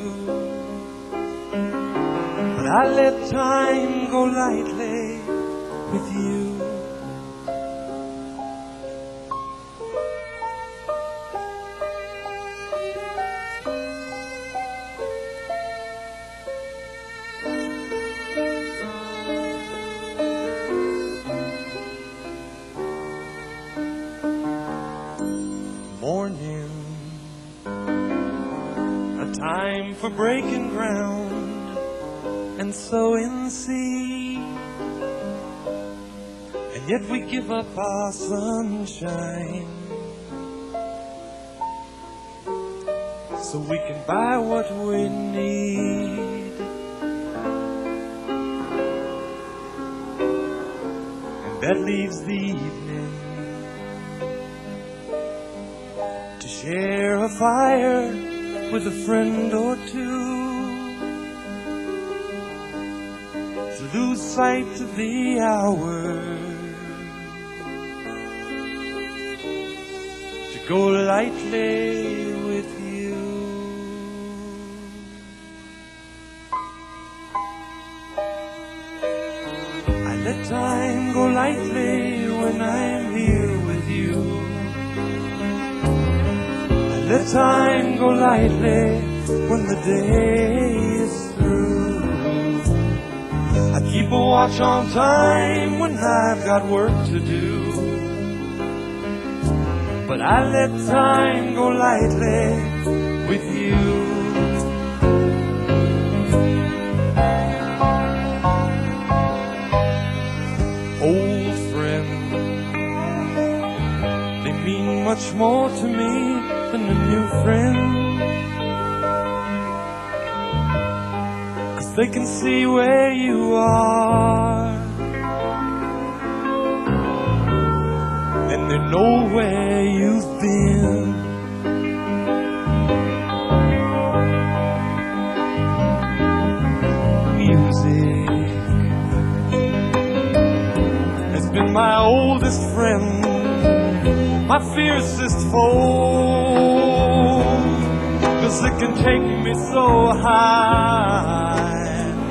But I let time go lightly with you. Morning, a time for breaking ground and sowing seed, and yet we give up our sunshine so we can buy what we need. And that leaves the evening to share a fire with a friend or two, to lose sight of the hours, to go lightly with you. I let time go lightly when I'm here with you. Let time go lightly when the day is through. I keep a watch on time when I've got work to do. But I let time go lightly with you. Old friend, they mean much more to me than a new friend, 'cause they can see where you are and they know where you've been. Music has been my oldest friend, my fiercest foe, 'cause it can take me so high.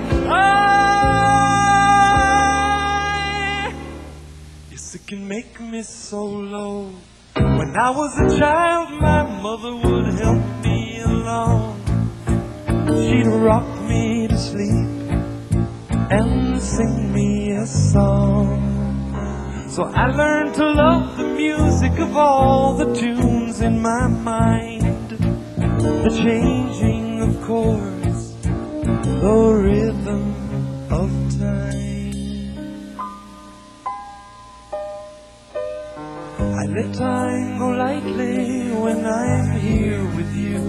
Yes, it can make me so low. When I was a child, my mother would help me along. She'd rock me to sleep and sing me a song. So I learned to love the music of all the tunes in my mind, the changing of chords, the rhythm of time. I let time go lightly when I'm here with you.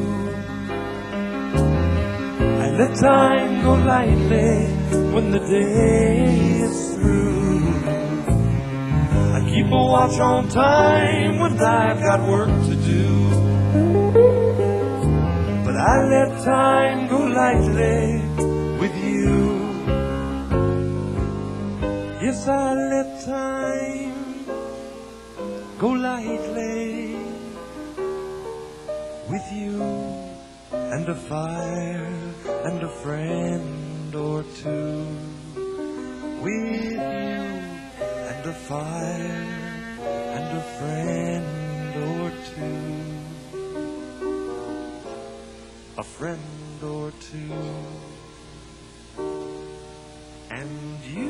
I let time go lightly when the day is through. I keep a watch on time when I've got work to do. But I let time go lightly with you. Yes, I let time go lightly with you, and a fire and a friend or two. With you and a fire and a friend or two. A friend or two. And you.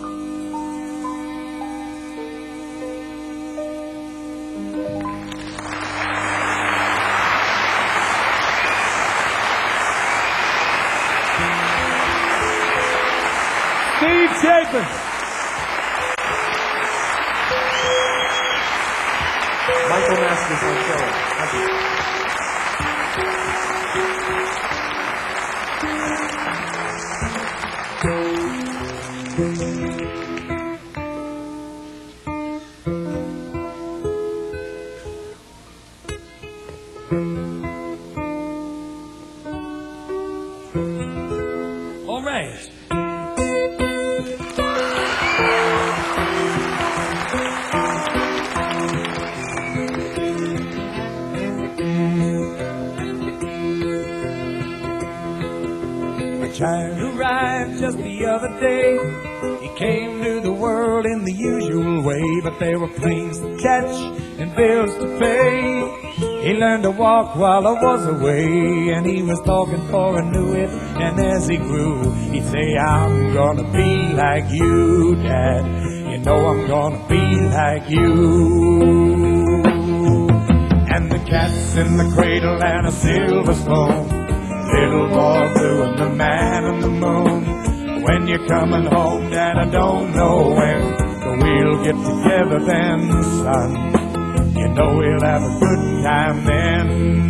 Steve Chapin. Michael Masters on cello. Thank you. All right. child who arrived just the other day. He came to the world in the usual way, but there were planes to catch and bills to pay. He learned to walk while I was away, and he was talking before I knew it. And as he grew, he'd say, I'm gonna be like you, Dad. You know I'm gonna be like you. And the cat's in the cradle and a silver spoon, little boy blue and the man on the moon. When you're coming home, Dad, I don't know when, but we'll get together then, son. You know we'll have a good time then.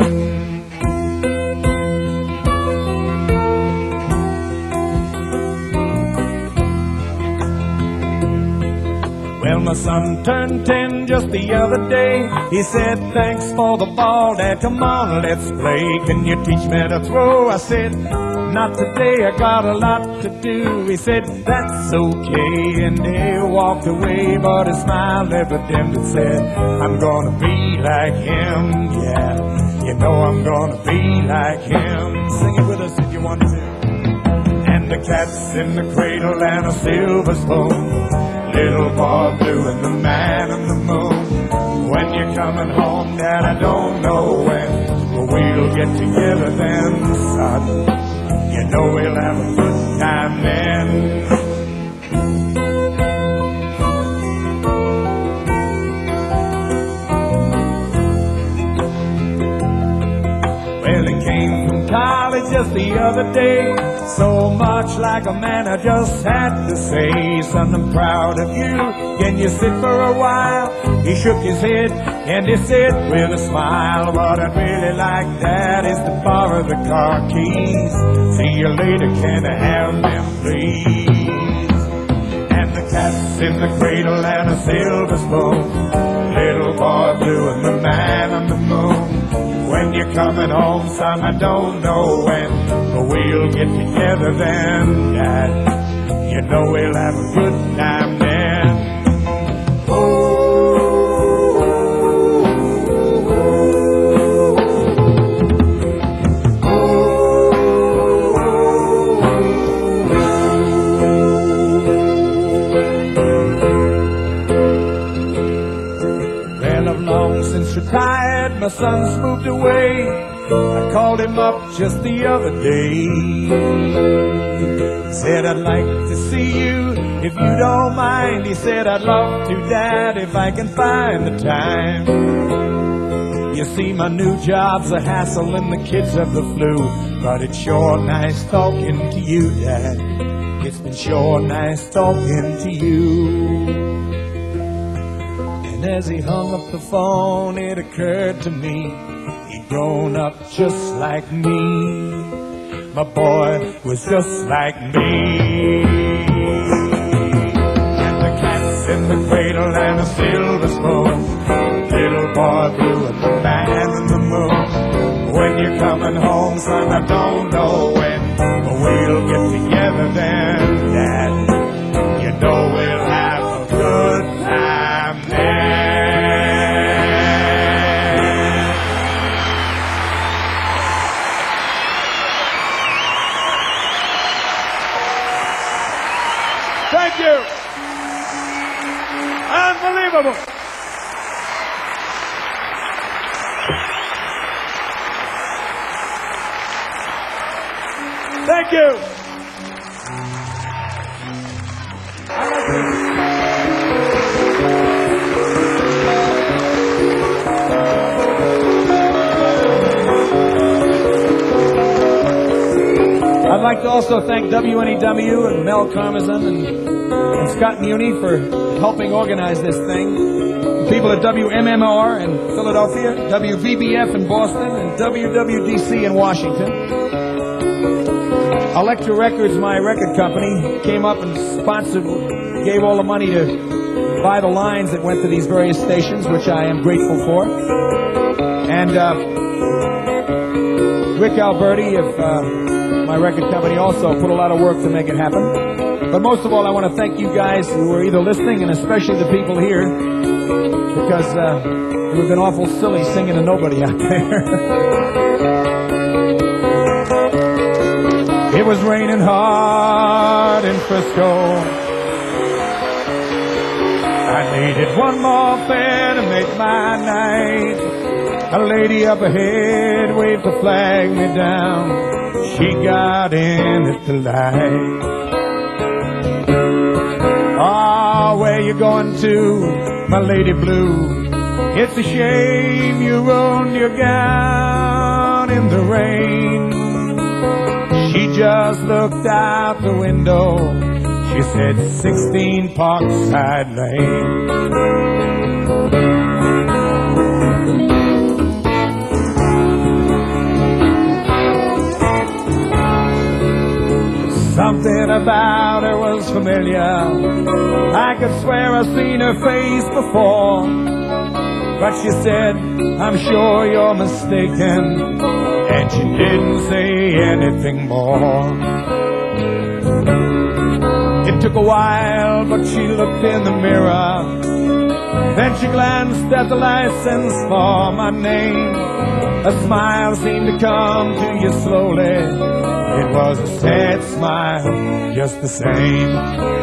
Well, my son turned 10 just the other day. He said, thanks for the ball, Dad, come on, let's play. Can you teach me to throw? I said, not today, I got a lot to do. He said, that's okay, and he walked away, but his smile evidently said, I'm gonna be like him, yeah. You know I'm gonna be like him. Sing it with us if you want to. And the cat's in the cradle and a silver spoon, little boy blue and the man on the moon. When you're coming home, Dad, I don't know when, but we'll get together then, son. You know we'll have a good time then. Well, he came from college just the other day, so much like a man I just had to say, son, I'm proud of you. Can you sit for a while? He shook his head and he said with a smile, what I'd really like, Dad, is to borrow the car keys. See you later, can I have them, please? And the cat's in the cradle and a silver spoon, little boy blue and the man on the moon. When you're coming home, son, I don't know when, but we'll get together then, Dad. You know we'll have a good time then. Oh. Since retired, my son's moved away. I called him up just the other day. Said, I'd like to see you if you don't mind. He said, I'd love to, Dad, if I can find the time. You see, my new job's a hassle and the kids have the flu, but it's sure nice talking to you, Dad. It's been sure nice talking to you. As he hung up the phone, it occurred to me, he'd grown up just like me. My boy was just like me. And the cat's in the cradle and a silver spoon, little boy blue and the man in the moon. When you're coming home, son, I don't know when, but we'll get together then, Dad. You know we'll have a good time then. Thank you. Unbelievable. Thank you. I'd like to also thank WNEW and Mel Karmazin and Scott Muni for helping organize this thing. The people at WMMR in Philadelphia, WVBF in Boston, and WWDC in Washington. Elektra Records, my record company, came up and sponsored, gave all the money to buy the lines that went to these various stations, which I am grateful for. And Rick Alberti of my record company also put a lot of work to make it happen. But most of all, I want to thank you guys who are either listening, and especially the people here, because we've been awful silly singing to nobody out there. It was raining hard in Frisco. I needed one more fare to make my night. A lady up ahead waved to flag me down. She got in at the light. Oh, where you going to, my lady blue? It's a shame you ruined your gown in the rain. She just looked out the window. She said 16 Parkside Lane. Something about her was familiar. I could swear I've seen her face before. But she said, I'm sure you're mistaken. And she didn't say anything more. It took a while, but she looked in the mirror. Then she glanced at the license for my name. A smile seemed to come to you slowly. It was a sad smile, just the same.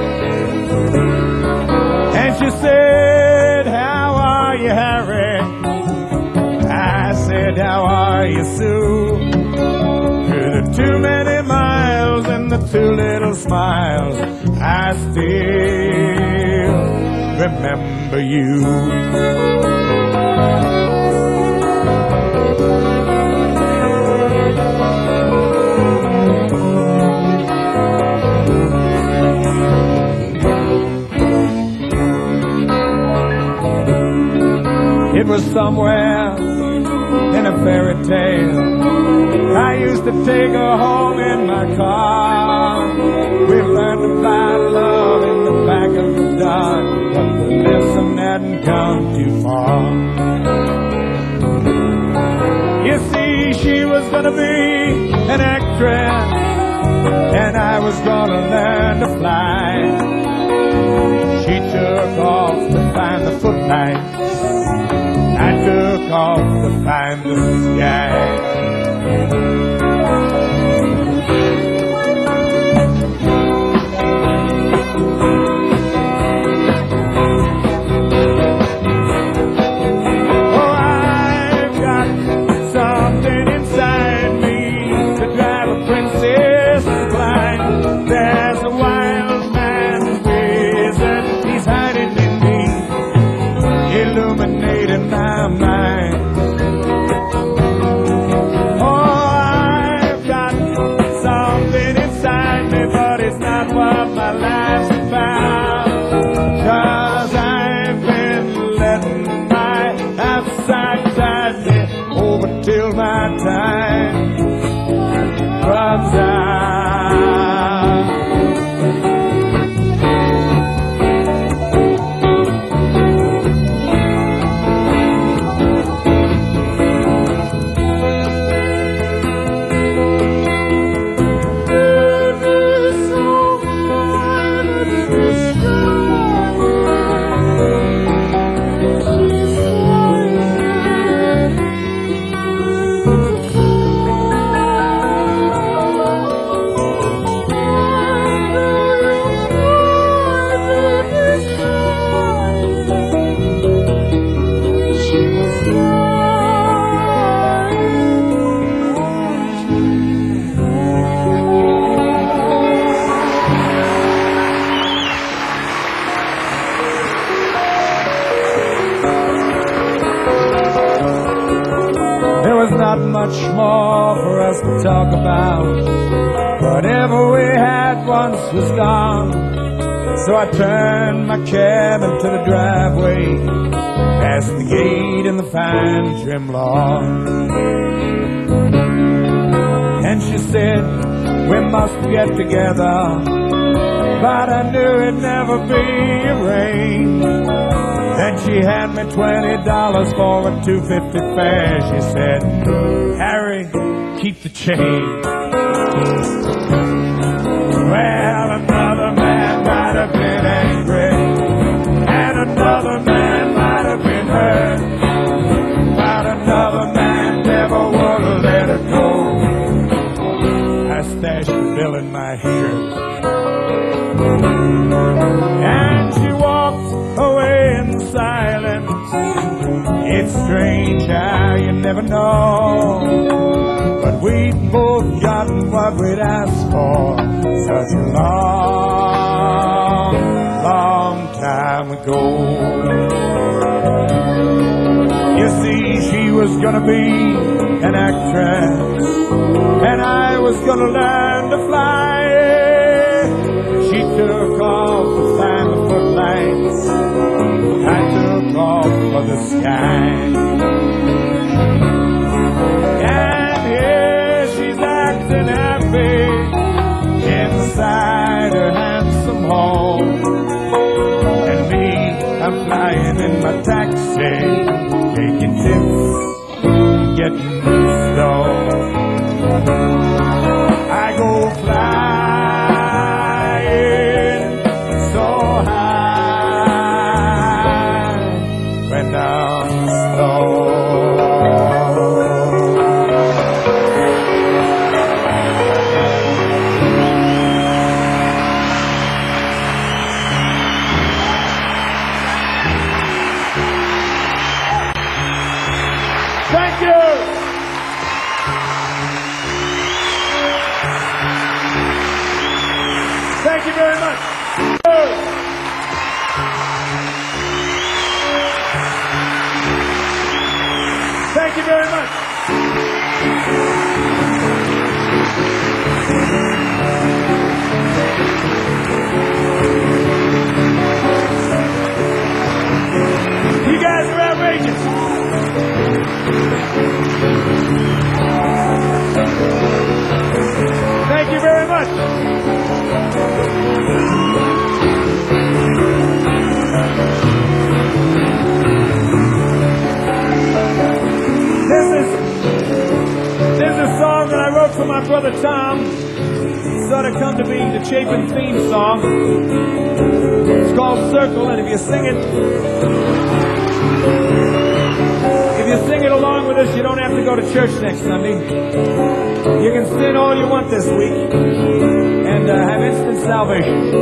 And she said, how are you, Harry? I said, how are you, Sue? Through the too many miles and the too little smiles, I still remember you. It was somewhere in a fairy tale. I used to take her home in my car. We learned about love in the back of the dark, but the lesson hadn't come too far. You see, she was gonna be an actress, and I was gonna learn to fly. She took off to find the footlights. I took off to find the sky. Oh, I've got something inside me to drive a princess blind. There's a wild man wizard, he's hiding in me, illuminating my mind. Oh, I've got something inside me, but it's not what my life's about. 'Cause I've been letting my outside guide me over till my time runs out. Not much more for us to talk about. Whatever we had once was gone. So I turned my cab into the driveway, past the gate in the fine trim lawn. And she said, we must get together, but I knew it'd never be arranged. Then she handed me $20 for a $2.50 fare. She said, Harry, keep the change. Well, another man might have been angry, and another man might have been hurt, but another man never would have let her go. I stashed the bill right here. And she walked away in silence. It's strange how you never know, but we'd both gotten what we'd asked for such a long, long time ago. You see, she was gonna be an actress, and I was gonna learn to fly. She took off to find the footlights, I took off for the sky. And here she's acting happy inside her handsome home, and me, I'm flying in my taxi, taking tips, getting stoned. I go flying so high when I'm stoned. Thank you. Thank you very much. Thank you very much. You guys are outrageous. Thank you very much. This is a song that I wrote for my brother Tom. Sort of come to be the Chapin theme song. It's called Circle, and if you sing it along with us, you don't have to go to church next Sunday. You can sin all you want this week and have instant salvation.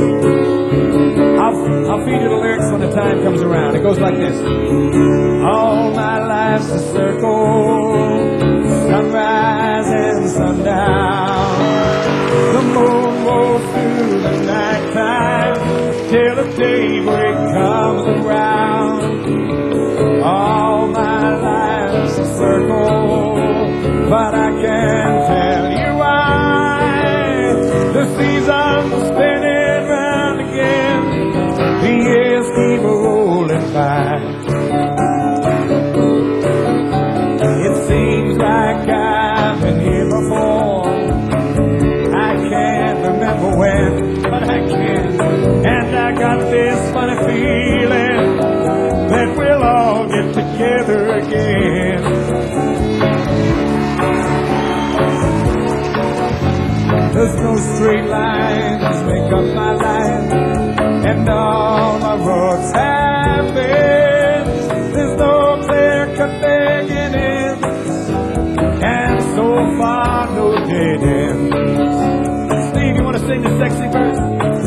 I'll feed you the lyrics when the time comes around. It goes like this. All my life's a circle, sunrise and sundown. The moon rolls through the nighttime till the daybreak comes around. All my life's a circle, but I can't tell you why. The seasons spinning round again, the years keep rolling by. It seems like I've been here before. I can't remember when, but I can. And I got this funny feeling that we'll all get together again. There's no straight lines make up my life, and all my roads have bends. There's no clear-cut beginnings, and so far no dead ends. Steve, you want to sing the sexy verse?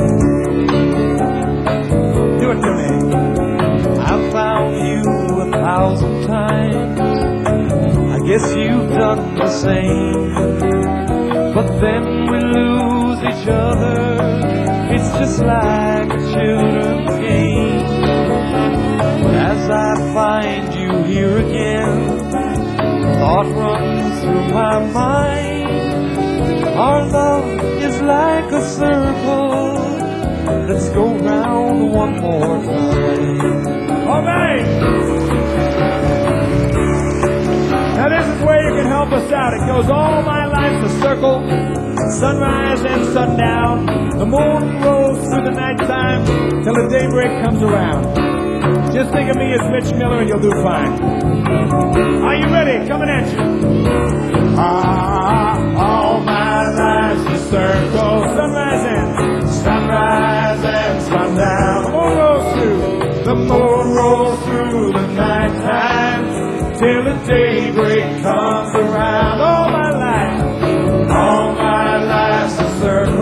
Do it to me. I've found you 1,000 times. I guess you've done the same. But then we lose each other. It's just like a children's game. As I find you here again, thought runs through my mind. Our love is like a circle. Let's go round one more time. All right. Now this is where you can help us out. It goes, all my life's a circle, sunrise and sundown. The moon rolls through the nighttime till the daybreak comes around. Just think of me as Mitch Miller and you'll do fine. Are you ready? Coming at you. All my life's a circle, sunrise and sundown. The moon rolls through the nighttime till the daybreak comes around. All my life's a circle.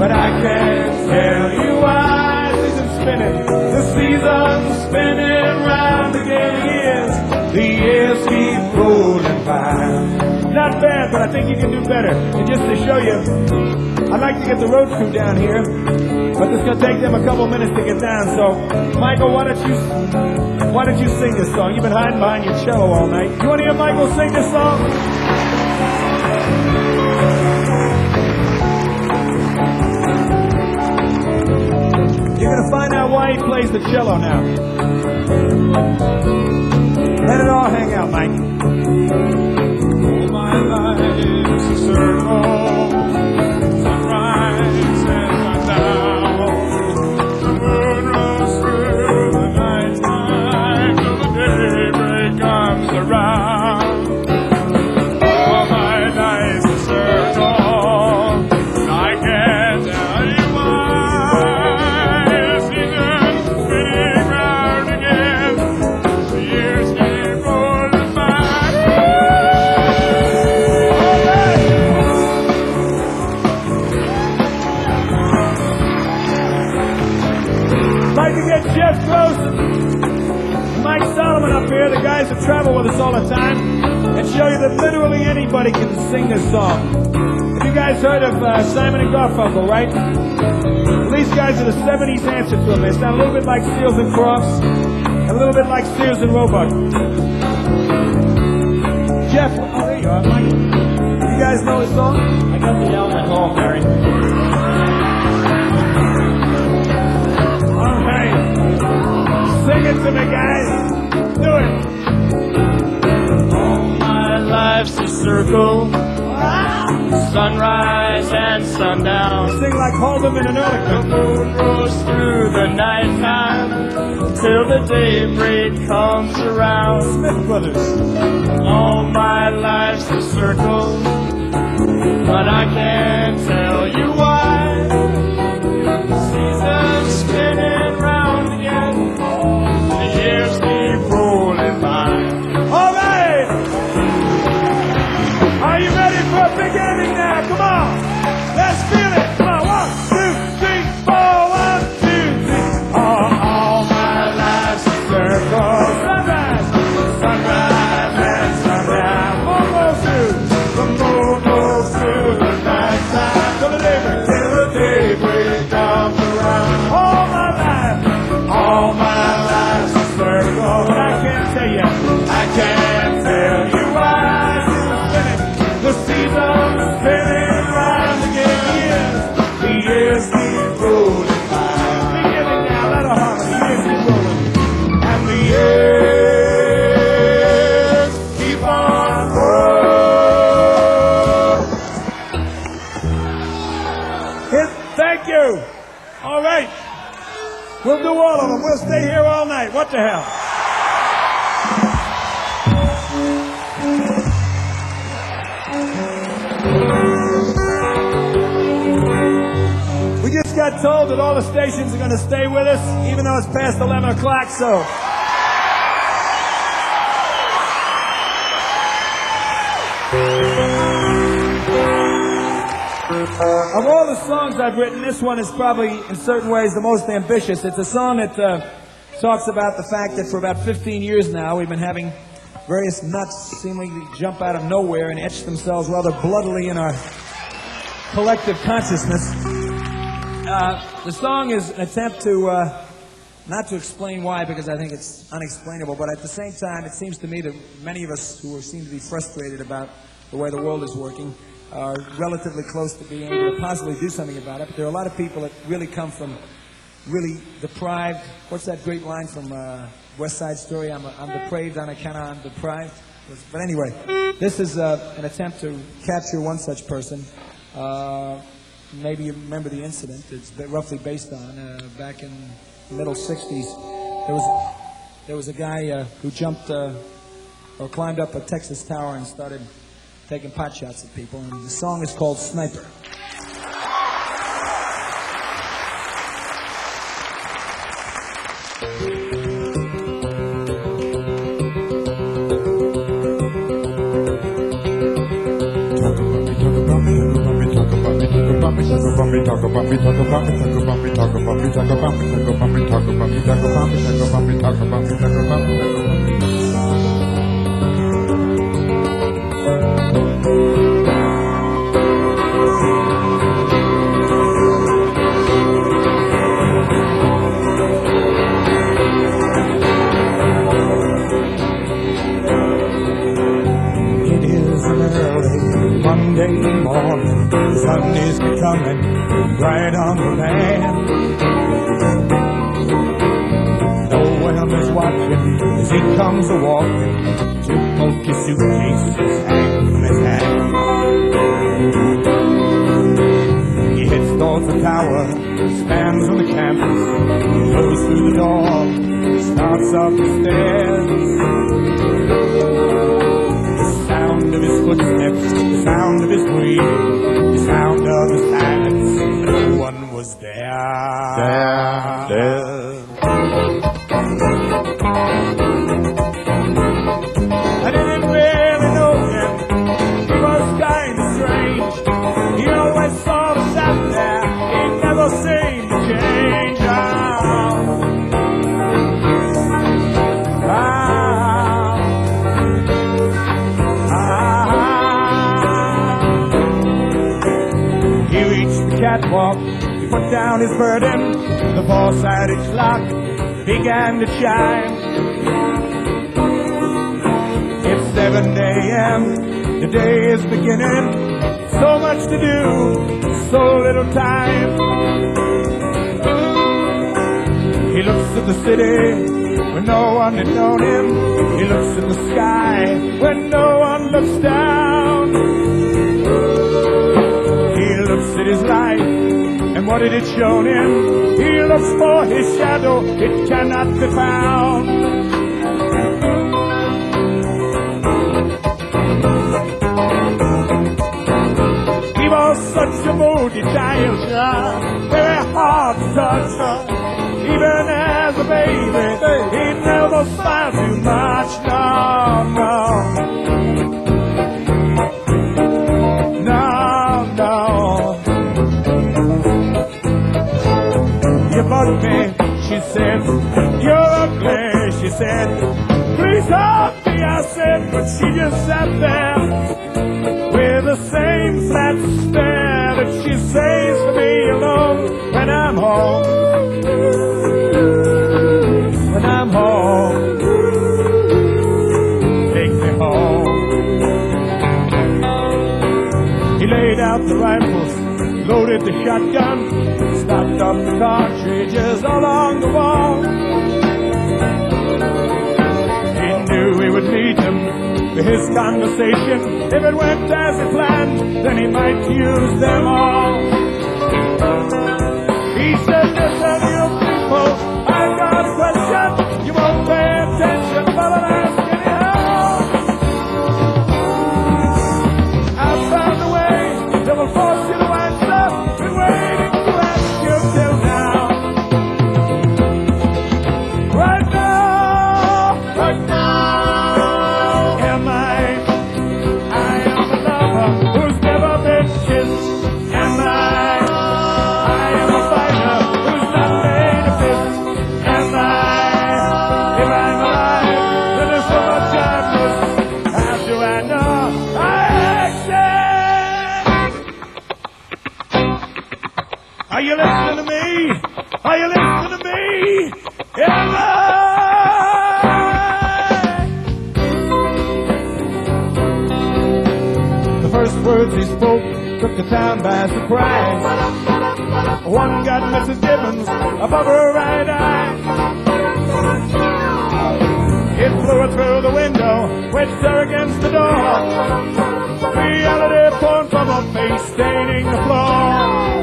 but I can't tell you why. Season's spinning, the season's spinning round again. The years keep rolling by. Not bad, but I think you can do better. And just to show you, I'd like to get the road crew down here, but it's going to take them a couple minutes to get down. So, Michael, why don't you sing this song? You've been hiding behind your cello all night. You want to hear Michael sing this song? You're going to find out why he plays the cello now. Let it all hang out, Mike. All my life's a circle, sunrise and sundown. The moon rolls through the night time till the daybreak comes around. All my life's a circle, and I can't tell you why. The season's spinning round again, the years keep rolling by. I'd like to get Jeff Gross and Mike Solomon up here, the guys that travel with us all the time, and show you that literally anybody can sing this song. Have you guys heard of Simon and Garfunkel, right? Well, these guys are the 70s answer to them. They sound a little bit like Seals and Crofts, a little bit like Sears and Roebuck. Jeff, oh, there you are, Mike. You guys know this song? I got the album at home, Barry. All right. Sing it to me, guys. Do it. All my life's a circle, sunrise and sundown. Sing like Haldeman and The Ehrlichman. moon rolls through the nighttime till the daybreak comes around. Smith Brothers. All my life's a circle, but I can't tell you why. The season's spinning round again, the years keep rolling by. All right. Are you ready for a big ending now? Come on. Let's feel it. Come on. 1, 2, 3, 4. 1, 2, 3. All my life's a circle. Sunrise, sunrise and sundown. Moon goes through. The moon goes through the night time till the daybreak comes around. All my life's a circle. But I can't tell you. I can't tell you why. The season's spinning round again. The years keep rolling by. Beginning now, let her harmony. The years keep rolling. And the years keep on rolling. Thank you. All right. We'll do all of them. We'll stay here all night. What the hell? We just got told that all the stations are going to stay with us, even though it's past 11 o'clock, so. Of all the songs I've written, this one is probably, in certain ways, the most ambitious. It's a song that talks about the fact that for about 15 years now, we've been having various nuts seemingly jump out of nowhere and etch themselves rather bloodily in our collective consciousness. The song is an attempt to, not to explain why, because I think it's unexplainable, but at the same time, it seems to me that many of us who seem to be frustrated about the way the world is working are relatively close to being able to possibly do something about it. But there are a lot of people that really come from really deprived. What's that great line from West Side Story? I'm depraved on account of I'm deprived. But anyway, this is an attempt to capture one such person. Maybe you remember the incident. It's roughly based on back in the middle 60s. There was a guy who jumped or climbed up a Texas tower and started taking pot shots at people. And the song is called Sniper. talk about me, talk about me, talk about me, talk about me, talk about me, talk about me, talk about me, talk about me, talk about me, talk about me, talk about me, talk about me. It is an early Monday morning, the sun is becoming bright on the land. No one is watching as he comes a-walking, two bulky suitcases hang from his hand. He heads towards the tower, stands on the campus, goes through the door, starts up the stairs. The sound of his footsteps, the sound of his breathing, the sound of the silence, no one was there. I didn't really know him, he was kind of strange. He always sort of sat there, he never seemed to change. He reached the catwalk, he put down his burden, the four-sided clock began to chime. It's 7 a.m., the day is beginning, so much to do, so little time. He looks at the city when no one had known him, he looks at the sky when no one looks down. He looks at his life, and what had it shown him? He looks for his shadow, it cannot be found. He was such a moody child, very hard to touch. Even as a baby, he never smiled too much, no. You bug me, she said, you're ugly, she said, please help me, I said, but she just sat there with the same flat stare that she says to me alone when I'm home. When I'm home, take me home. He laid out the rifles, loaded the shotgun, stocked up the cartridges along the wall. He knew he would need them for his conversation. If it went as he planned, then he might use them all. He said, listen, you people, I've got a question. You won't pay attention, but I'll ask anyhow. I found a way that will force you to answer. Been waiting to ask you till now. Right now, am I am a lover who's never been kissed. Am I am a fighter who's not made of this. Am I, if I'm alive, then there's so much I've missed. How do I know I exist? Are you listening to me? Are you listening to me? Am I? The first words he spoke took the town by surprise. One got Mrs. Gibbons above her right eye. It blew her through the window, wedged her against the door. Reality poured from her face, staining the floor.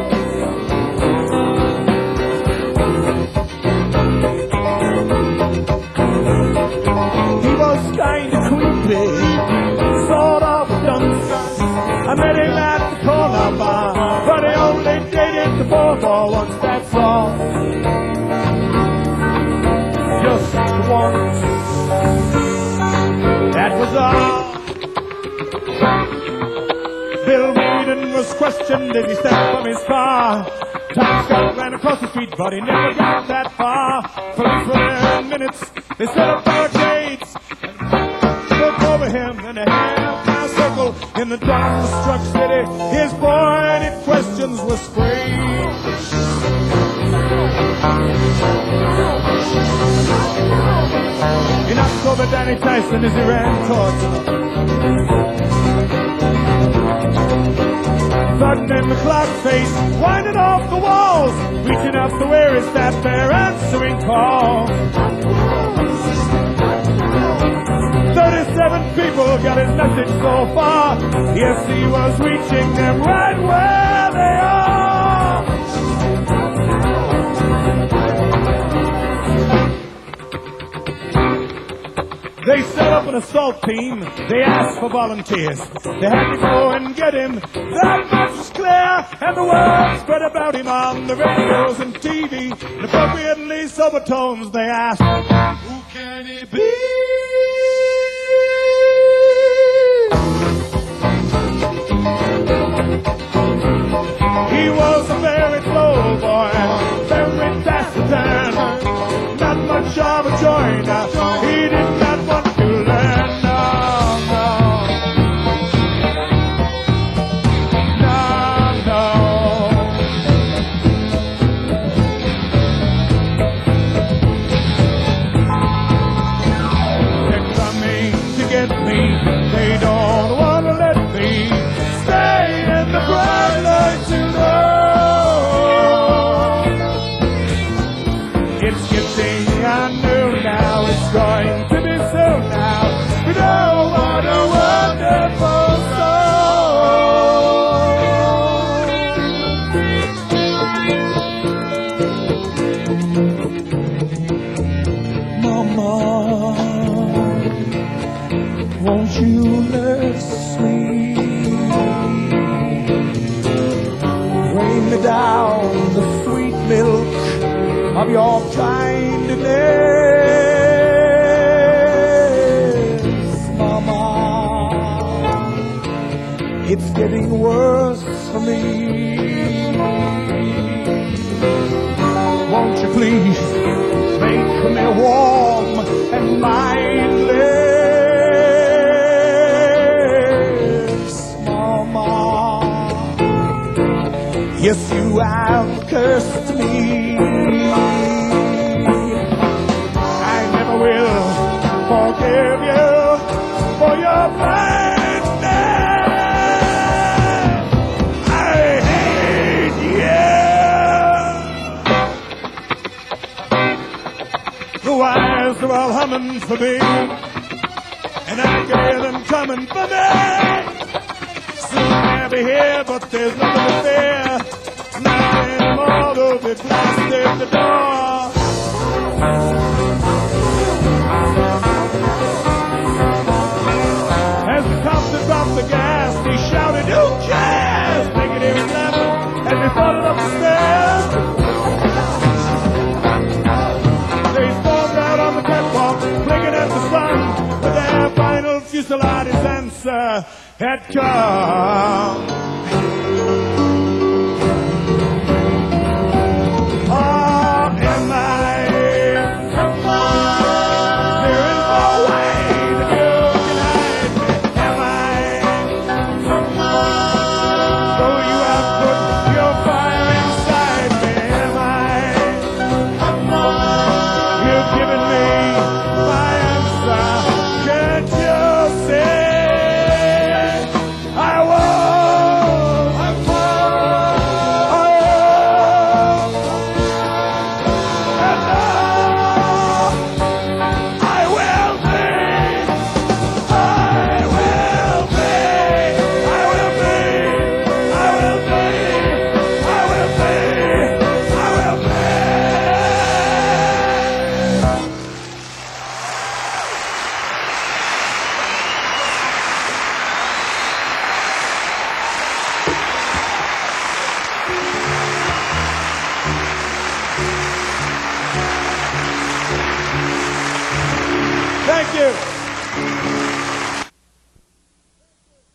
He was kind of creepy, sort of dunce. I met him at the corner bar, but he only dated the 4-4 once, that's all. Just once, that was all. Bill Reed man was questioned as he stepped from his car. Tom Scott ran across the street, but he never got that far. Police were there in minutes. They set up barricades and looked over him in a half-mile circle in the dark-struck city. His pointed questions were sprayed. He knocked over Danny Tyson as he ran towards him. Thug named the clock face, winding off the walls, reaching out to where is that there answering call. 37 people got his message so far. Yes, he was reaching them right where they are. They set up an assault team. They asked for volunteers. They had to go and get him. That much was clear, and the word spread about him on the radios and TV. In appropriately sober tones, they asked, "Who can he be?" He was a very slow boy, very taciturn, not much of a joiner. He did not want to learn, no, no, no, no. They're coming to get me. They don't want to let me stay in the bright light tonight. It's getting, I know now, it's going to be soon now. We don't want a wonderful soul. Mama, won't you nurse me? Rain me down the sweet milk of your kindness, Mama. It's getting worse for me. Won't you please make me warm and mindless, Mama? Yes, you have cursed me. I never will forgive you for your blindness. I hate you. The wires are all humming for me, and I can hear them coming for me. Soon they'll be here, but there's nothing to fear. Not anymore, though they blasted the door. As the cops had dropped the gas, he shouted, "Who cares?" They could hear him laughing as they floated up the stairs. They stormed out on the catwalk, blinking at the sun, but their final fusilade answer had come. Thank you.